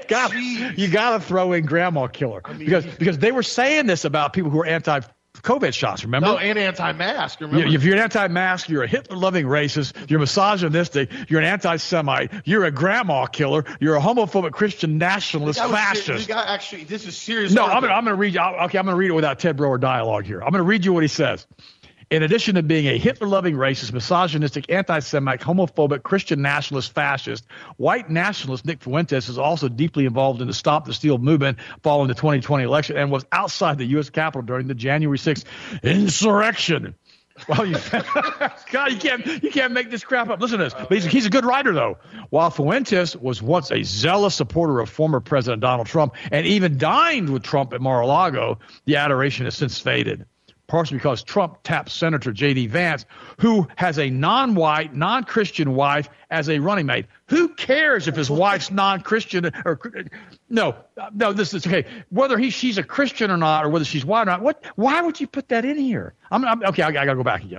You got to throw in Grandma Killer because they were saying this about people who are anti-COVID shots. Remember? No, and anti-mask. Remember? If you're an anti-mask, you're a Hitler-loving racist. You're misogynistic. You're an anti-Semite. You're a Grandma Killer. You're a homophobic Christian nationalist fascist. Actually, this is serious. No, I'm going to read. Okay, I'm going to read it without Ted Broer dialogue here. I'm going to read you what he says. In addition to being a Hitler-loving racist, misogynistic, anti-Semite, homophobic, Christian nationalist, fascist, white nationalist Nick Fuentes is also deeply involved in the Stop the Steal movement following the 2020 election and was outside the U.S. Capitol during the January 6th insurrection. Well, God, you can't make this crap up. Listen to this. But he's a good writer, though. While Fuentes was once a zealous supporter of former President Donald Trump and even dined with Trump at Mar-a-Lago, the adoration has since faded. Partially because Trump tapped Senator J.D. Vance, who has a non-white, non-Christian wife as a running mate. Who cares if his wife's non-Christian or no? This is okay. Whether she's a Christian or not, or whether she's white or not. Why would you put that in here? Okay. I got to go back again.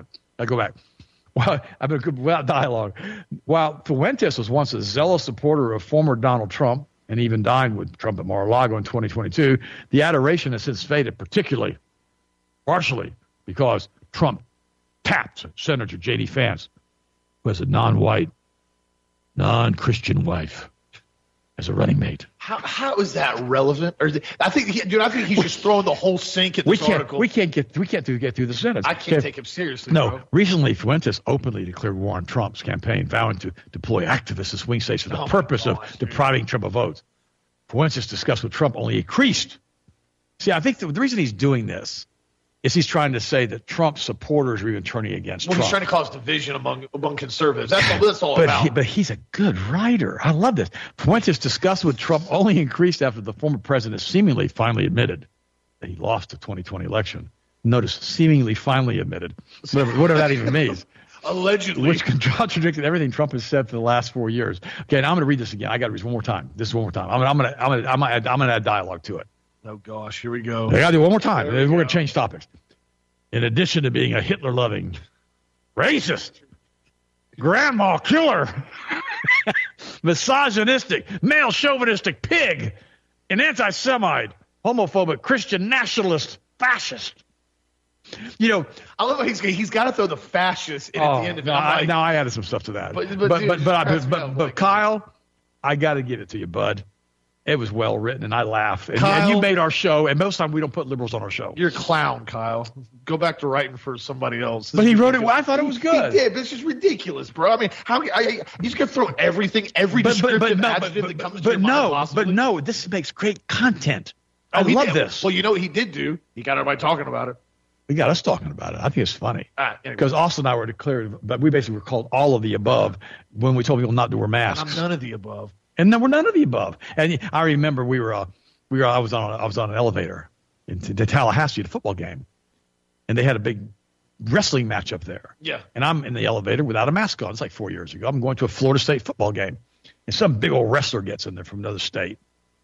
Well, I've been without dialogue. While Fuentes was once a zealous supporter of former Donald Trump and even dined with Trump at Mar-a-Lago in 2022, the adoration has since faded, partially because Trump tapped Senator J.D. Vance, who has a non-white, non-Christian wife, as a running mate. How is that relevant? I think he's just throwing the whole sink at this article. We can't get through the sentence. I can't take him seriously. No. Bro. Recently, Fuentes openly declared war on Trump's campaign, vowing to deploy activists to swing states for the purpose of depriving Trump of votes. Fuentes discussed with Trump only increased. See, I think the reason he's doing this is he's trying to say that Trump supporters are even turning against Trump. He's trying to cause division among conservatives. That's all about. But he's a good writer. I love this. Fuentes' disgust with Trump only increased after the former president seemingly finally admitted that he lost the 2020 election. Notice, seemingly finally admitted. Whatever that even means. Allegedly. Which contradicted everything Trump has said for the last 4 years. Okay, now I'm going to read this again. I got to read this one more time. I'm going to add dialogue to it. Oh, gosh, here we go. I got to do it one more time. We're going to change topics. In addition to being a Hitler-loving, racist, grandma killer, misogynistic, male chauvinistic pig, an anti-Semite, homophobic, Christian nationalist, fascist. You know, I love how he's got to throw the fascist in at the end of it. Now I added some stuff to that. But Kyle, I got to give it to you, bud. It was well written, and I laughed. And Kyle, you made our show, and most of the time we don't put liberals on our show. You're a clown, Kyle. Go back to writing for somebody else. But he wrote it well. I thought it was good. He did, but it's just ridiculous, bro. I mean, he's going to throw everything, every descriptive adjective that comes to your mind possibly. But no, this makes great content. I love love this. Well, you know what he did do? He got everybody talking about it. We got us talking about it. I think it's funny. Anyway. Because Austin and I were declared, but we basically were called all of the above when we told people not to wear masks. I'm none of the above. And then we're none of the above. And I remember I was on an elevator to Tallahassee at a football game, and they had a big wrestling match up there. Yeah. And I'm in the elevator without a mask on. It's like 4 years ago. I'm going to a Florida State football game, and some big old wrestler gets in there from another state,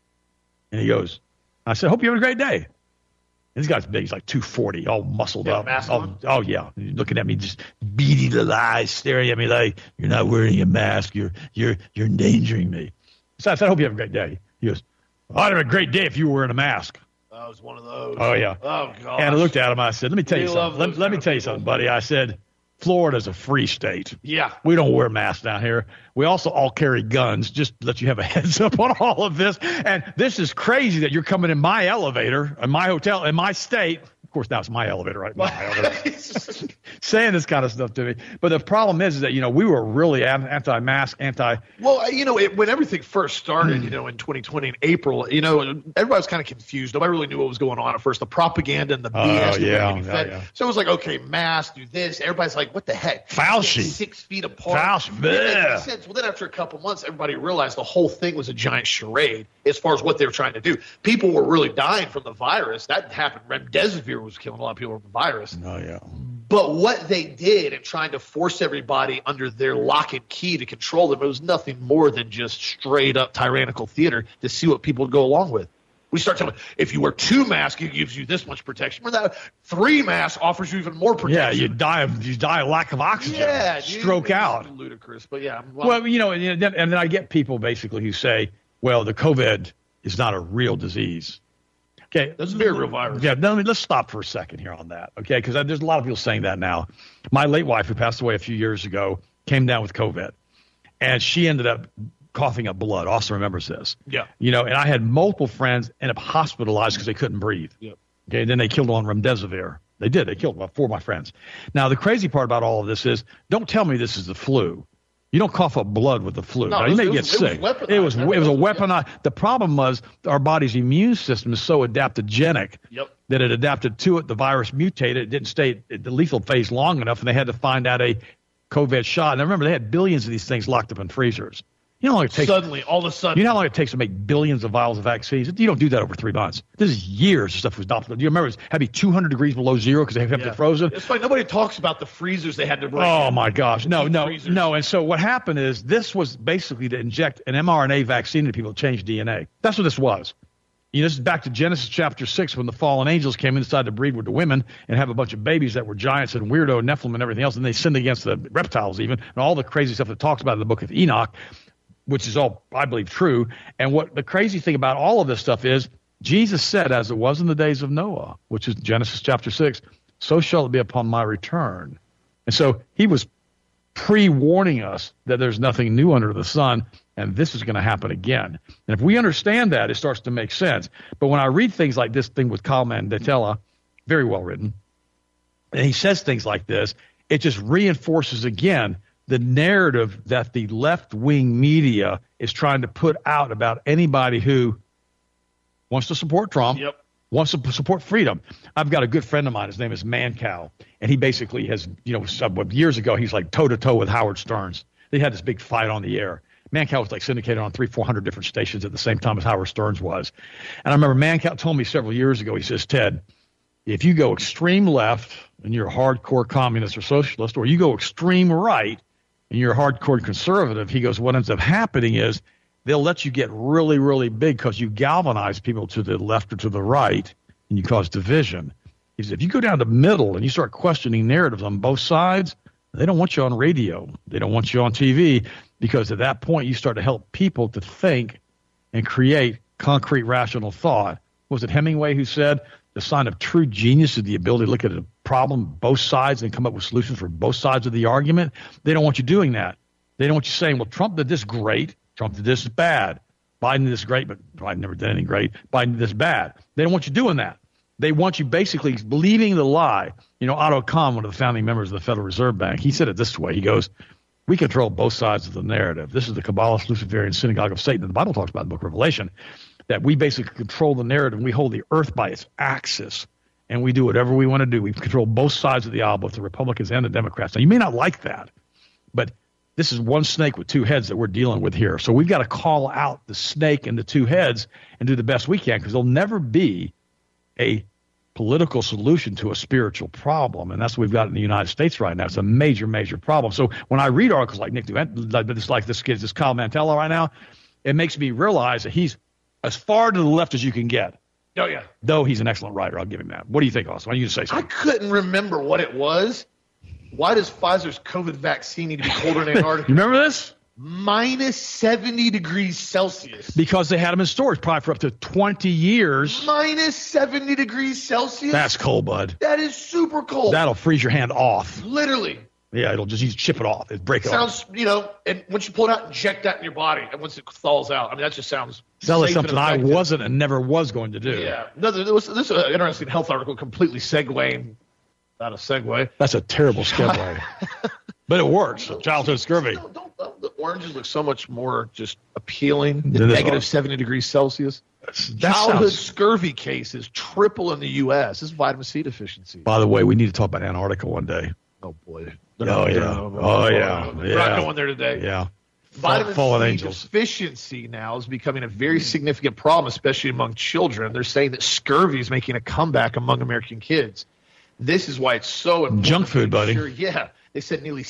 and he goes, I said, "Hope you have a great day." And this guy's big. He's like 240, all muscled up. Oh, yeah. He's looking at me, just beady little eyes, staring at me like, "You're not wearing a mask. You're endangering me." So I said, "I hope you have a great day." He goes, "I'd have a great day if you were wearing a mask." I was one of those. Oh, yeah. Oh, God. And I looked at him. I said, "Let me tell you something. Let me tell you something, buddy." I said, "Florida's a free state. Yeah. We don't wear masks down here. We also all carry guns. Just to let you have a heads up on all of this. And this is crazy that you're coming in my elevator, in my hotel, in my state." Of course, now it's my elevator, right? My elevator. Saying this kind of stuff to me. But the problem is that, we were really anti-mask, Well, when everything first started, in 2020 in April, everybody was kind of confused. Nobody really knew what was going on at first. The propaganda and the BS. Yeah. So it was like, okay, mask, do this. Everybody's like, what the heck? Fauci. 6 feet apart. Fauci. Makes sense. Well, then after a couple months, everybody realized the whole thing was a giant charade as far as what they were trying to do. People were really dying from the virus. That happened. Remdesivir was killing a lot of people with the virus. Oh, yeah. But what they did in trying to force everybody under their lock and key to control them, it was nothing more than just straight up tyrannical theater to see what people would go along with. We start telling them, if you wear 2 masks, it gives you this much protection. Remember that 3 masks offers you even more protection. Yeah, you die of lack of oxygen. Yeah, stroke out. Ludicrous, but yeah. Well, and then I get people basically who say, well, the COVID is not a real disease. Okay, that's a very real virus. Yeah, let's stop for a second here on that, okay? Because there's a lot of people saying that now. My late wife, who passed away a few years ago, came down with COVID, and she ended up coughing up blood. Austin remembers this. Yeah. And I had multiple friends end up hospitalized because they couldn't breathe. Yep. Okay, and then they killed on remdesivir. They did. They killed about 4 of my friends. Now, the crazy part about all of this is, don't tell me this is the flu. You don't cough up blood with the flu. No, now, you may get sick. It was a weaponized. The problem was our body's immune system is so adaptogenic that it adapted to it. The virus mutated. It didn't stay at the lethal phase long enough, and they had to find out a COVID shot. And remember, they had billions of these things locked up in freezers. You know how long it takes? Suddenly, all of a sudden. You know how long it takes to make billions of vials of vaccines? You don't do that over 3 months. This is years of stuff was adopted. Do you remember it had to be 200 degrees below zero because they kept it frozen? It's like nobody talks about the freezers they had to bring. Oh, my gosh. No. And so what happened is this was basically to inject an mRNA vaccine into people to change DNA. That's what this was. This is back to Genesis chapter 6 when the fallen angels came in and decided to breed with the women and have a bunch of babies that were giants and weirdo Nephilim and everything else. And they sinned against the reptiles even and all the crazy stuff that talks about in the book of Enoch, which is all, I believe, true. And what the crazy thing about all of this stuff is Jesus said, as it was in the days of Noah, which is Genesis chapter 6, so shall it be upon my return. And so he was pre-warning us that there's nothing new under the sun, and this is going to happen again. And if we understand that, it starts to make sense. But when I read things like this thing with Kyle Mandela, very well written, and he says things like this, it just reinforces again the narrative that the left-wing media is trying to put out about anybody who wants to support Trump, wants to support freedom. I've got a good friend of mine. His name is Mancow, and he basically has, years ago, he's like toe-to-toe with Howard Stearns. They had this big fight on the air. Mancow was like syndicated on 300-400 different stations at the same time as Howard Stearns was. And I remember Mancow told me several years ago, he says, Ted, if you go extreme left and you're a hardcore communist or socialist, or you go extreme right and you're a hardcore conservative, he goes, what ends up happening is they'll let you get really, really big because you galvanize people to the left or to the right and you cause division. He says, if you go down the middle and you start questioning narratives on both sides, they don't want you on radio. They don't want you on TV because at that point you start to help people to think and create concrete, rational thought. Was it Hemingway who said the sign of true genius is the ability to look at a problem, both sides, and come up with solutions for both sides of the argument? They don't want you doing that. They don't want you saying, well, Trump did this great, Trump did this bad. Biden did this great, but Biden never did anything great. Biden did this bad. They don't want you doing that. They want you basically believing the lie. Otto Kahn, one of the founding members of the Federal Reserve Bank, he said it this way. He goes, we control both sides of the narrative. This is the Kabbalist Luciferian synagogue of Satan that the Bible talks about in the book of Revelation, that we basically control the narrative. We hold the earth by its axis, and we do whatever we want to do. We control both sides of the aisle, both the Republicans and the Democrats. Now, you may not like that, but this is one snake with two heads that we're dealing with here. So we've got to call out the snake and the two heads and do the best we can, because there'll never be a political solution to a spiritual problem, and that's what we've got in the United States right now. It's a major, major problem. So when I read articles like Nick Duent, like this kid, this Kyle Mantella right now, it makes me realize that he's as far to the left as you can get. Oh, yeah. Though he's an excellent writer, I'll give him that. What do you think, Austin? Why don't you say something? I couldn't remember what it was. Why does Pfizer's COVID vaccine need to be colder in Antarctica? You remember this? Minus 70 degrees Celsius. Because they had them in storage probably for up to 20 years. Minus 70 degrees Celsius? That's cold, bud. That is super cold. That'll freeze your hand off. Literally. Yeah, it'll just chip it off. It'll break it off. And once you pull it out, inject that in your body. And once it thaws out, I mean, that just sounds That is something I wasn't and never was going to do. Yeah. No, this is an interesting health article, completely segueing. Not a segue. That's a terrible segue. But it works. Childhood scurvy. Don't the oranges look so much more just appealing than negative 70 degrees Celsius? Childhood scurvy cases triple in the U.S. This is vitamin C deficiency. By the way, we need to talk about Antarctica one day. Oh, boy. We're not going there today. Yeah. Vitamin C deficiency now is becoming a very significant problem, especially among children. They're saying that scurvy is making a comeback among American kids. This is why it's so important. Junk food, buddy. Yeah. They said nearly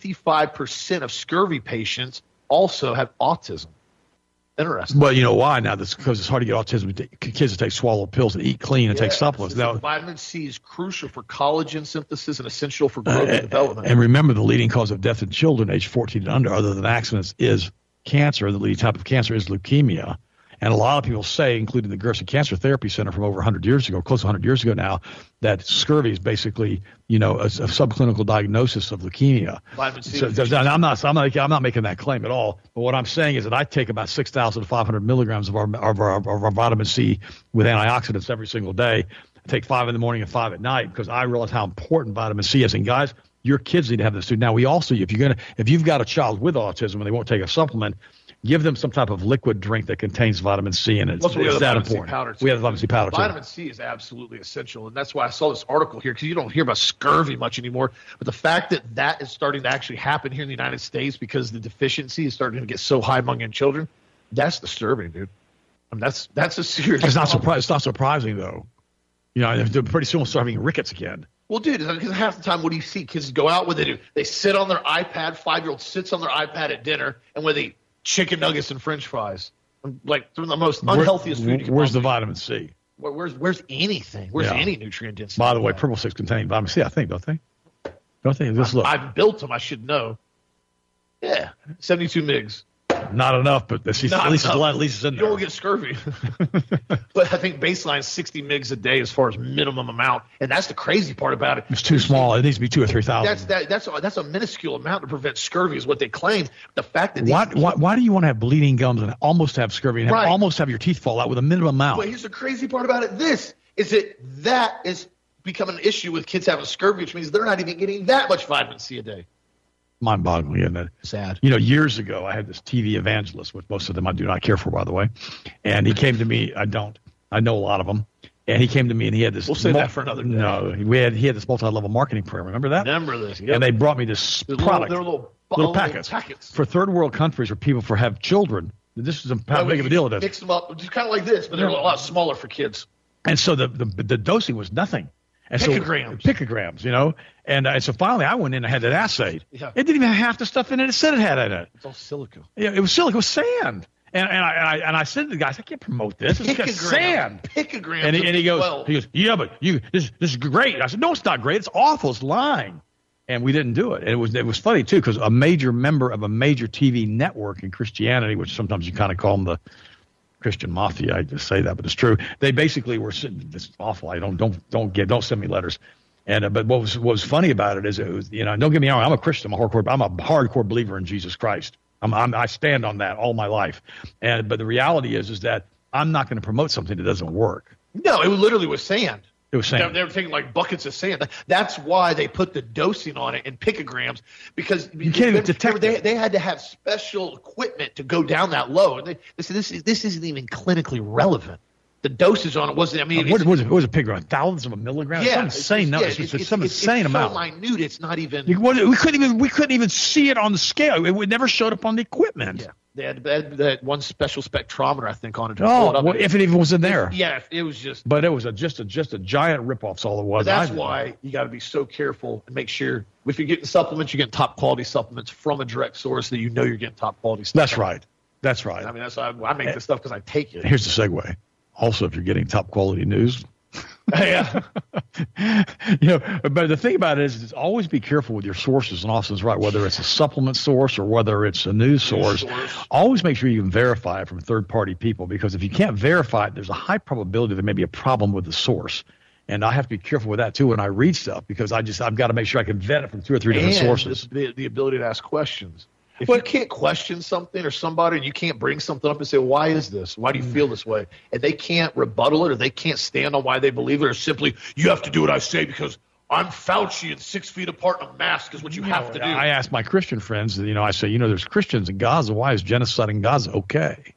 65% of scurvy patients also have autism. Interesting. Well, you know why now? That's because it's hard to get autism. Kids that take swallow pills and eat clean and take supplements. Now, vitamin C is crucial for collagen synthesis and essential for growth and development. And remember, the leading cause of death in children aged 14 and under, other than accidents, is cancer. The leading type of cancer is leukemia. And a lot of people say, including the Gerson Cancer Therapy Center from over 100 years ago, close to 100 years ago now, that scurvy is basically, a subclinical diagnosis of leukemia. Vitamin C. So I'm not making that claim at all. But what I'm saying is that I take about 6,500 milligrams of our vitamin C with antioxidants every single day. I take 5 in the morning and 5 at night because I realize how important vitamin C is. And guys, your kids need to have this too. Now, we also, if you've got a child with autism and they won't take a supplement, give them some type of liquid drink that contains vitamin C in it. It's that important. We have vitamin C powder, too. Vitamin C is absolutely essential, and that's why I saw this article here, because you don't hear about scurvy much anymore. But the fact that is starting to actually happen here in the United States because the deficiency is starting to get so high among young children, that's disturbing, dude. I mean, that's a serious problem. It's not surprising, though. Pretty soon we'll start having rickets again. Well, dude, because half the time, what do you see? Kids go out, what they do? They sit on their iPad. 5-year-old sits on their iPad at dinner, and when they chicken nuggets and French fries, like the most unhealthiest food you can. Where's the vitamin C? Where's anything? Where's any nutrient density? By the way, Purple Six contain vitamin C, I think, don't they? Just look. I've built them. I should know. Yeah, 72 mgs. Not enough, but at least it's in there. You don't get scurvy. But I think baseline is 60 mgs a day as far as minimum amount, and that's the crazy part about it. It's too small. It needs to be 2,000 or 3,000. That's a minuscule amount to prevent scurvy, is what they claim. The fact that why do you want to have bleeding gums and almost have scurvy and almost have your teeth fall out with a minimum amount? But here's the crazy part about it. That is becoming an issue with kids having scurvy, which means they're not even getting that much vitamin C a day. Mind-boggling, isn't it? Sad. Years ago, I had this TV evangelist, which most of them I do not care for, by the way. And he came to me. I don't. I know a lot of them. And he came to me, and he had this. We'll save that for another day. No, he had this multi-level marketing program. Remember that? Remember this? Yep. And they brought me this product. They're little packets for third world countries where people have children. This is how big of a deal it is. Mix them up, just kind of like this, but they're a lot smaller for kids. And so the dosing was nothing. And picograms, And so finally I went in and had it assayed. Yeah. It didn't even have half the stuff in it said it had in it. It's all silica. Yeah, it was silica. It was sand. And I said to the guys, I can't promote this. It's got sand. Picograms. And he goes, yeah, but this is great. I said, no, it's not great. It's awful. It's lying. And we didn't do it. And it was funny, too, because a major member of a major TV network in Christianity, which sometimes you kind of call them the Christian Mafia, I just say that, but it's true. They basically were sitting. This is awful. I don't send me letters. And but what was funny about it is it was, don't get me wrong. I'm a Christian. I'm a hardcore believer in Jesus Christ. I stand on that all my life. But the reality is that I'm not going to promote something that doesn't work. No, it literally was sand. It was sand. They were taking like buckets of sand. That's why they put the dosing on it in picograms, because you can't even detect it. They had to have special equipment to go down that low. And they said this isn't even clinically relevant. The dosage on it wasn't. I mean, what was a picogram? Thousands of a milligram. Yeah, it's insane. It's some insane amount. It's so minute. It's not even. We couldn't even see it on the scale. It never showed up on the equipment. Yeah. They had that one special spectrometer, I think, on it. If it even was in there. It was just. But it was just a giant ripoff. All it was. But that's why you got to be so careful and make sure if you're getting supplements, you're getting top quality supplements from a direct source that you know you're getting top quality stuff. That's right. I mean, that's why I make this stuff because I take it. Here's the segue. Also, if you're getting top quality news. Yeah. But the thing about it is always be careful with your sources. And Austin's right, whether it's a supplement source or whether it's a news source, always make sure you can verify it from third-party people, because if you can't verify it, there's a high probability there may be a problem with the source. And I have to be careful with that too when I read stuff, because I've got to make sure I can vet it from 2 or 3 different sources. The ability to ask questions. If you can't question something or somebody, and you can't bring something up and say, why is this? Why do you feel this way? And they can't rebuttal it, or they can't stand on why they believe it, or simply, you have to do what I say because I'm Fauci and 6 feet apart in a mask is what you have to do. I ask my Christian friends, I say, there's Christians in Gaza. Why is genocide in Gaza okay?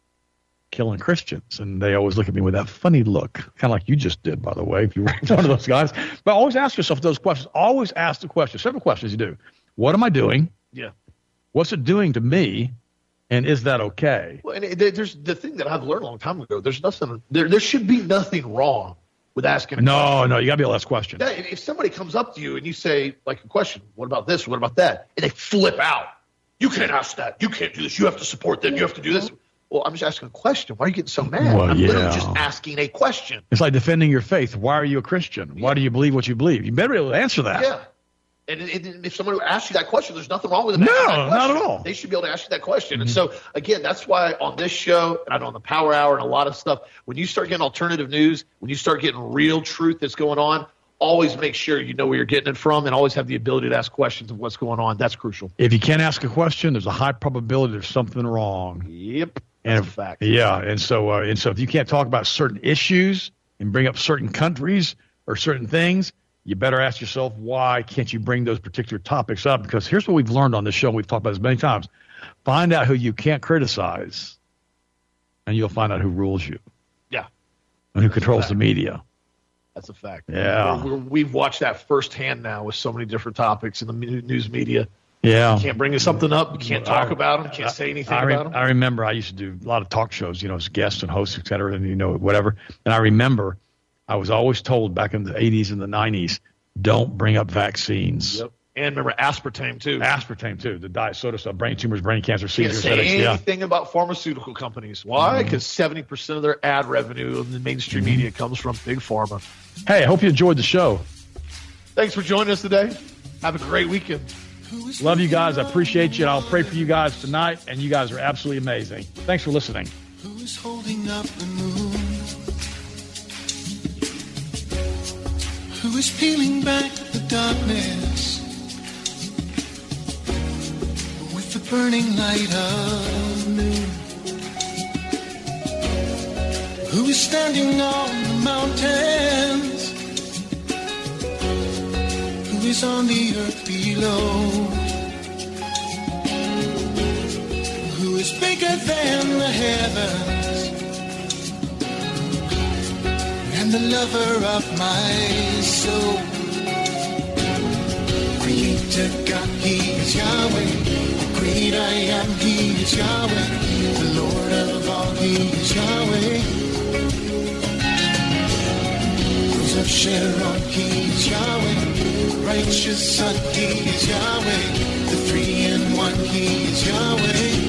Killing Christians. And they always look at me with that funny look, kind of like you just did, by the way, if you were one of those guys. But always ask yourself those questions. Always ask the question. Several questions you do. What am I doing? Yeah. What's it doing to me, and is that okay? Well, and there's the thing that I've learned a long time ago. There's nothing. There should be nothing wrong with asking. No, you got to be able to ask questions. If somebody comes up to you and you say like a question, what about this? What about that? And they flip out. You can't ask that. You can't do this. You have to support them. You have to do this. Well, I'm just asking a question. Why are you getting so mad? I'm literally just asking a question. It's like defending your faith. Why are you a Christian? Why do you believe what you believe? You better be able to answer that. Yeah. And if someone asks you that question, there's nothing wrong with it. No, not at all. They should be able to ask you that question. And so, again, that's why on this show, and on the Power Hour and a lot of stuff, when you start getting alternative news, when you start getting real truth that's going on, always make sure you know where you're getting it from, and always have the ability to ask questions of what's going on. That's crucial. If you can't ask a question, there's a high probability there's something wrong. Yep. That's a fact. Yeah. And so if you can't talk about certain issues and bring up certain countries or certain things, you better ask yourself, why can't you bring those particular topics up? Because here's what we've learned on this show, and we've talked about this many times. Find out who you can't criticize, and you'll find out who rules you. Yeah. And who controls the media. That's a fact. Yeah. We've watched that firsthand now with so many different topics in the news media. Yeah. You can't bring something up. You can't talk about them. Can't say anything about them. I remember I used to do a lot of talk shows, as guests and hosts, et cetera, and, whatever. And I remember I was always told back in the 80s and the 90s, don't bring up vaccines. Yep. And remember aspartame, too. Aspartame, too. The diet soda stuff, brain tumors, brain cancer, seizures, headaches. Can't say anything about pharmaceutical companies. Why? Because 70% of their ad revenue in the mainstream media comes from Big Pharma. Hey, I hope you enjoyed the show. Thanks for joining us today. Have a great weekend. Love you guys. I appreciate you. And I'll pray for you guys tonight. And you guys are absolutely amazing. Thanks for listening. Who is holding up the moon? Who is peeling back the darkness with the burning light of noon? Who is standing on the mountains? Who is on the earth below? Who is bigger than the heavens and the lover of my soul? Creator God, He is Yahweh. Great I am, He is Yahweh. The Lord of all, He is Yahweh. Rose of Sharon, He is Yahweh. Righteous Son, He is Yahweh. The 3-in-1, He is Yahweh.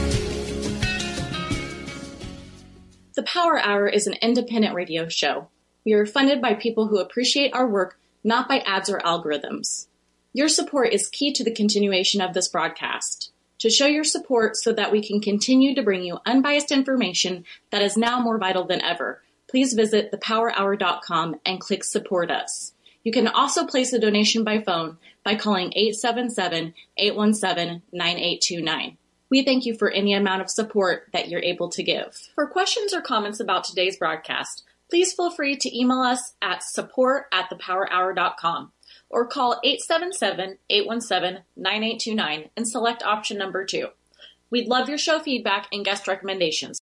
The Power Hour is an independent radio show. We are funded by people who appreciate our work, not by ads or algorithms. Your support is key to the continuation of this broadcast. To show your support so that we can continue to bring you unbiased information that is now more vital than ever, please visit thepowerhour.com and click Support Us. You can also place a donation by phone by calling 877-817-9829. We thank you for any amount of support that you're able to give. For questions or comments about today's broadcast, please feel free to email us at support@thepowerhour.com or call 877-817-9829 and select option number 2. We'd love your show feedback and guest recommendations.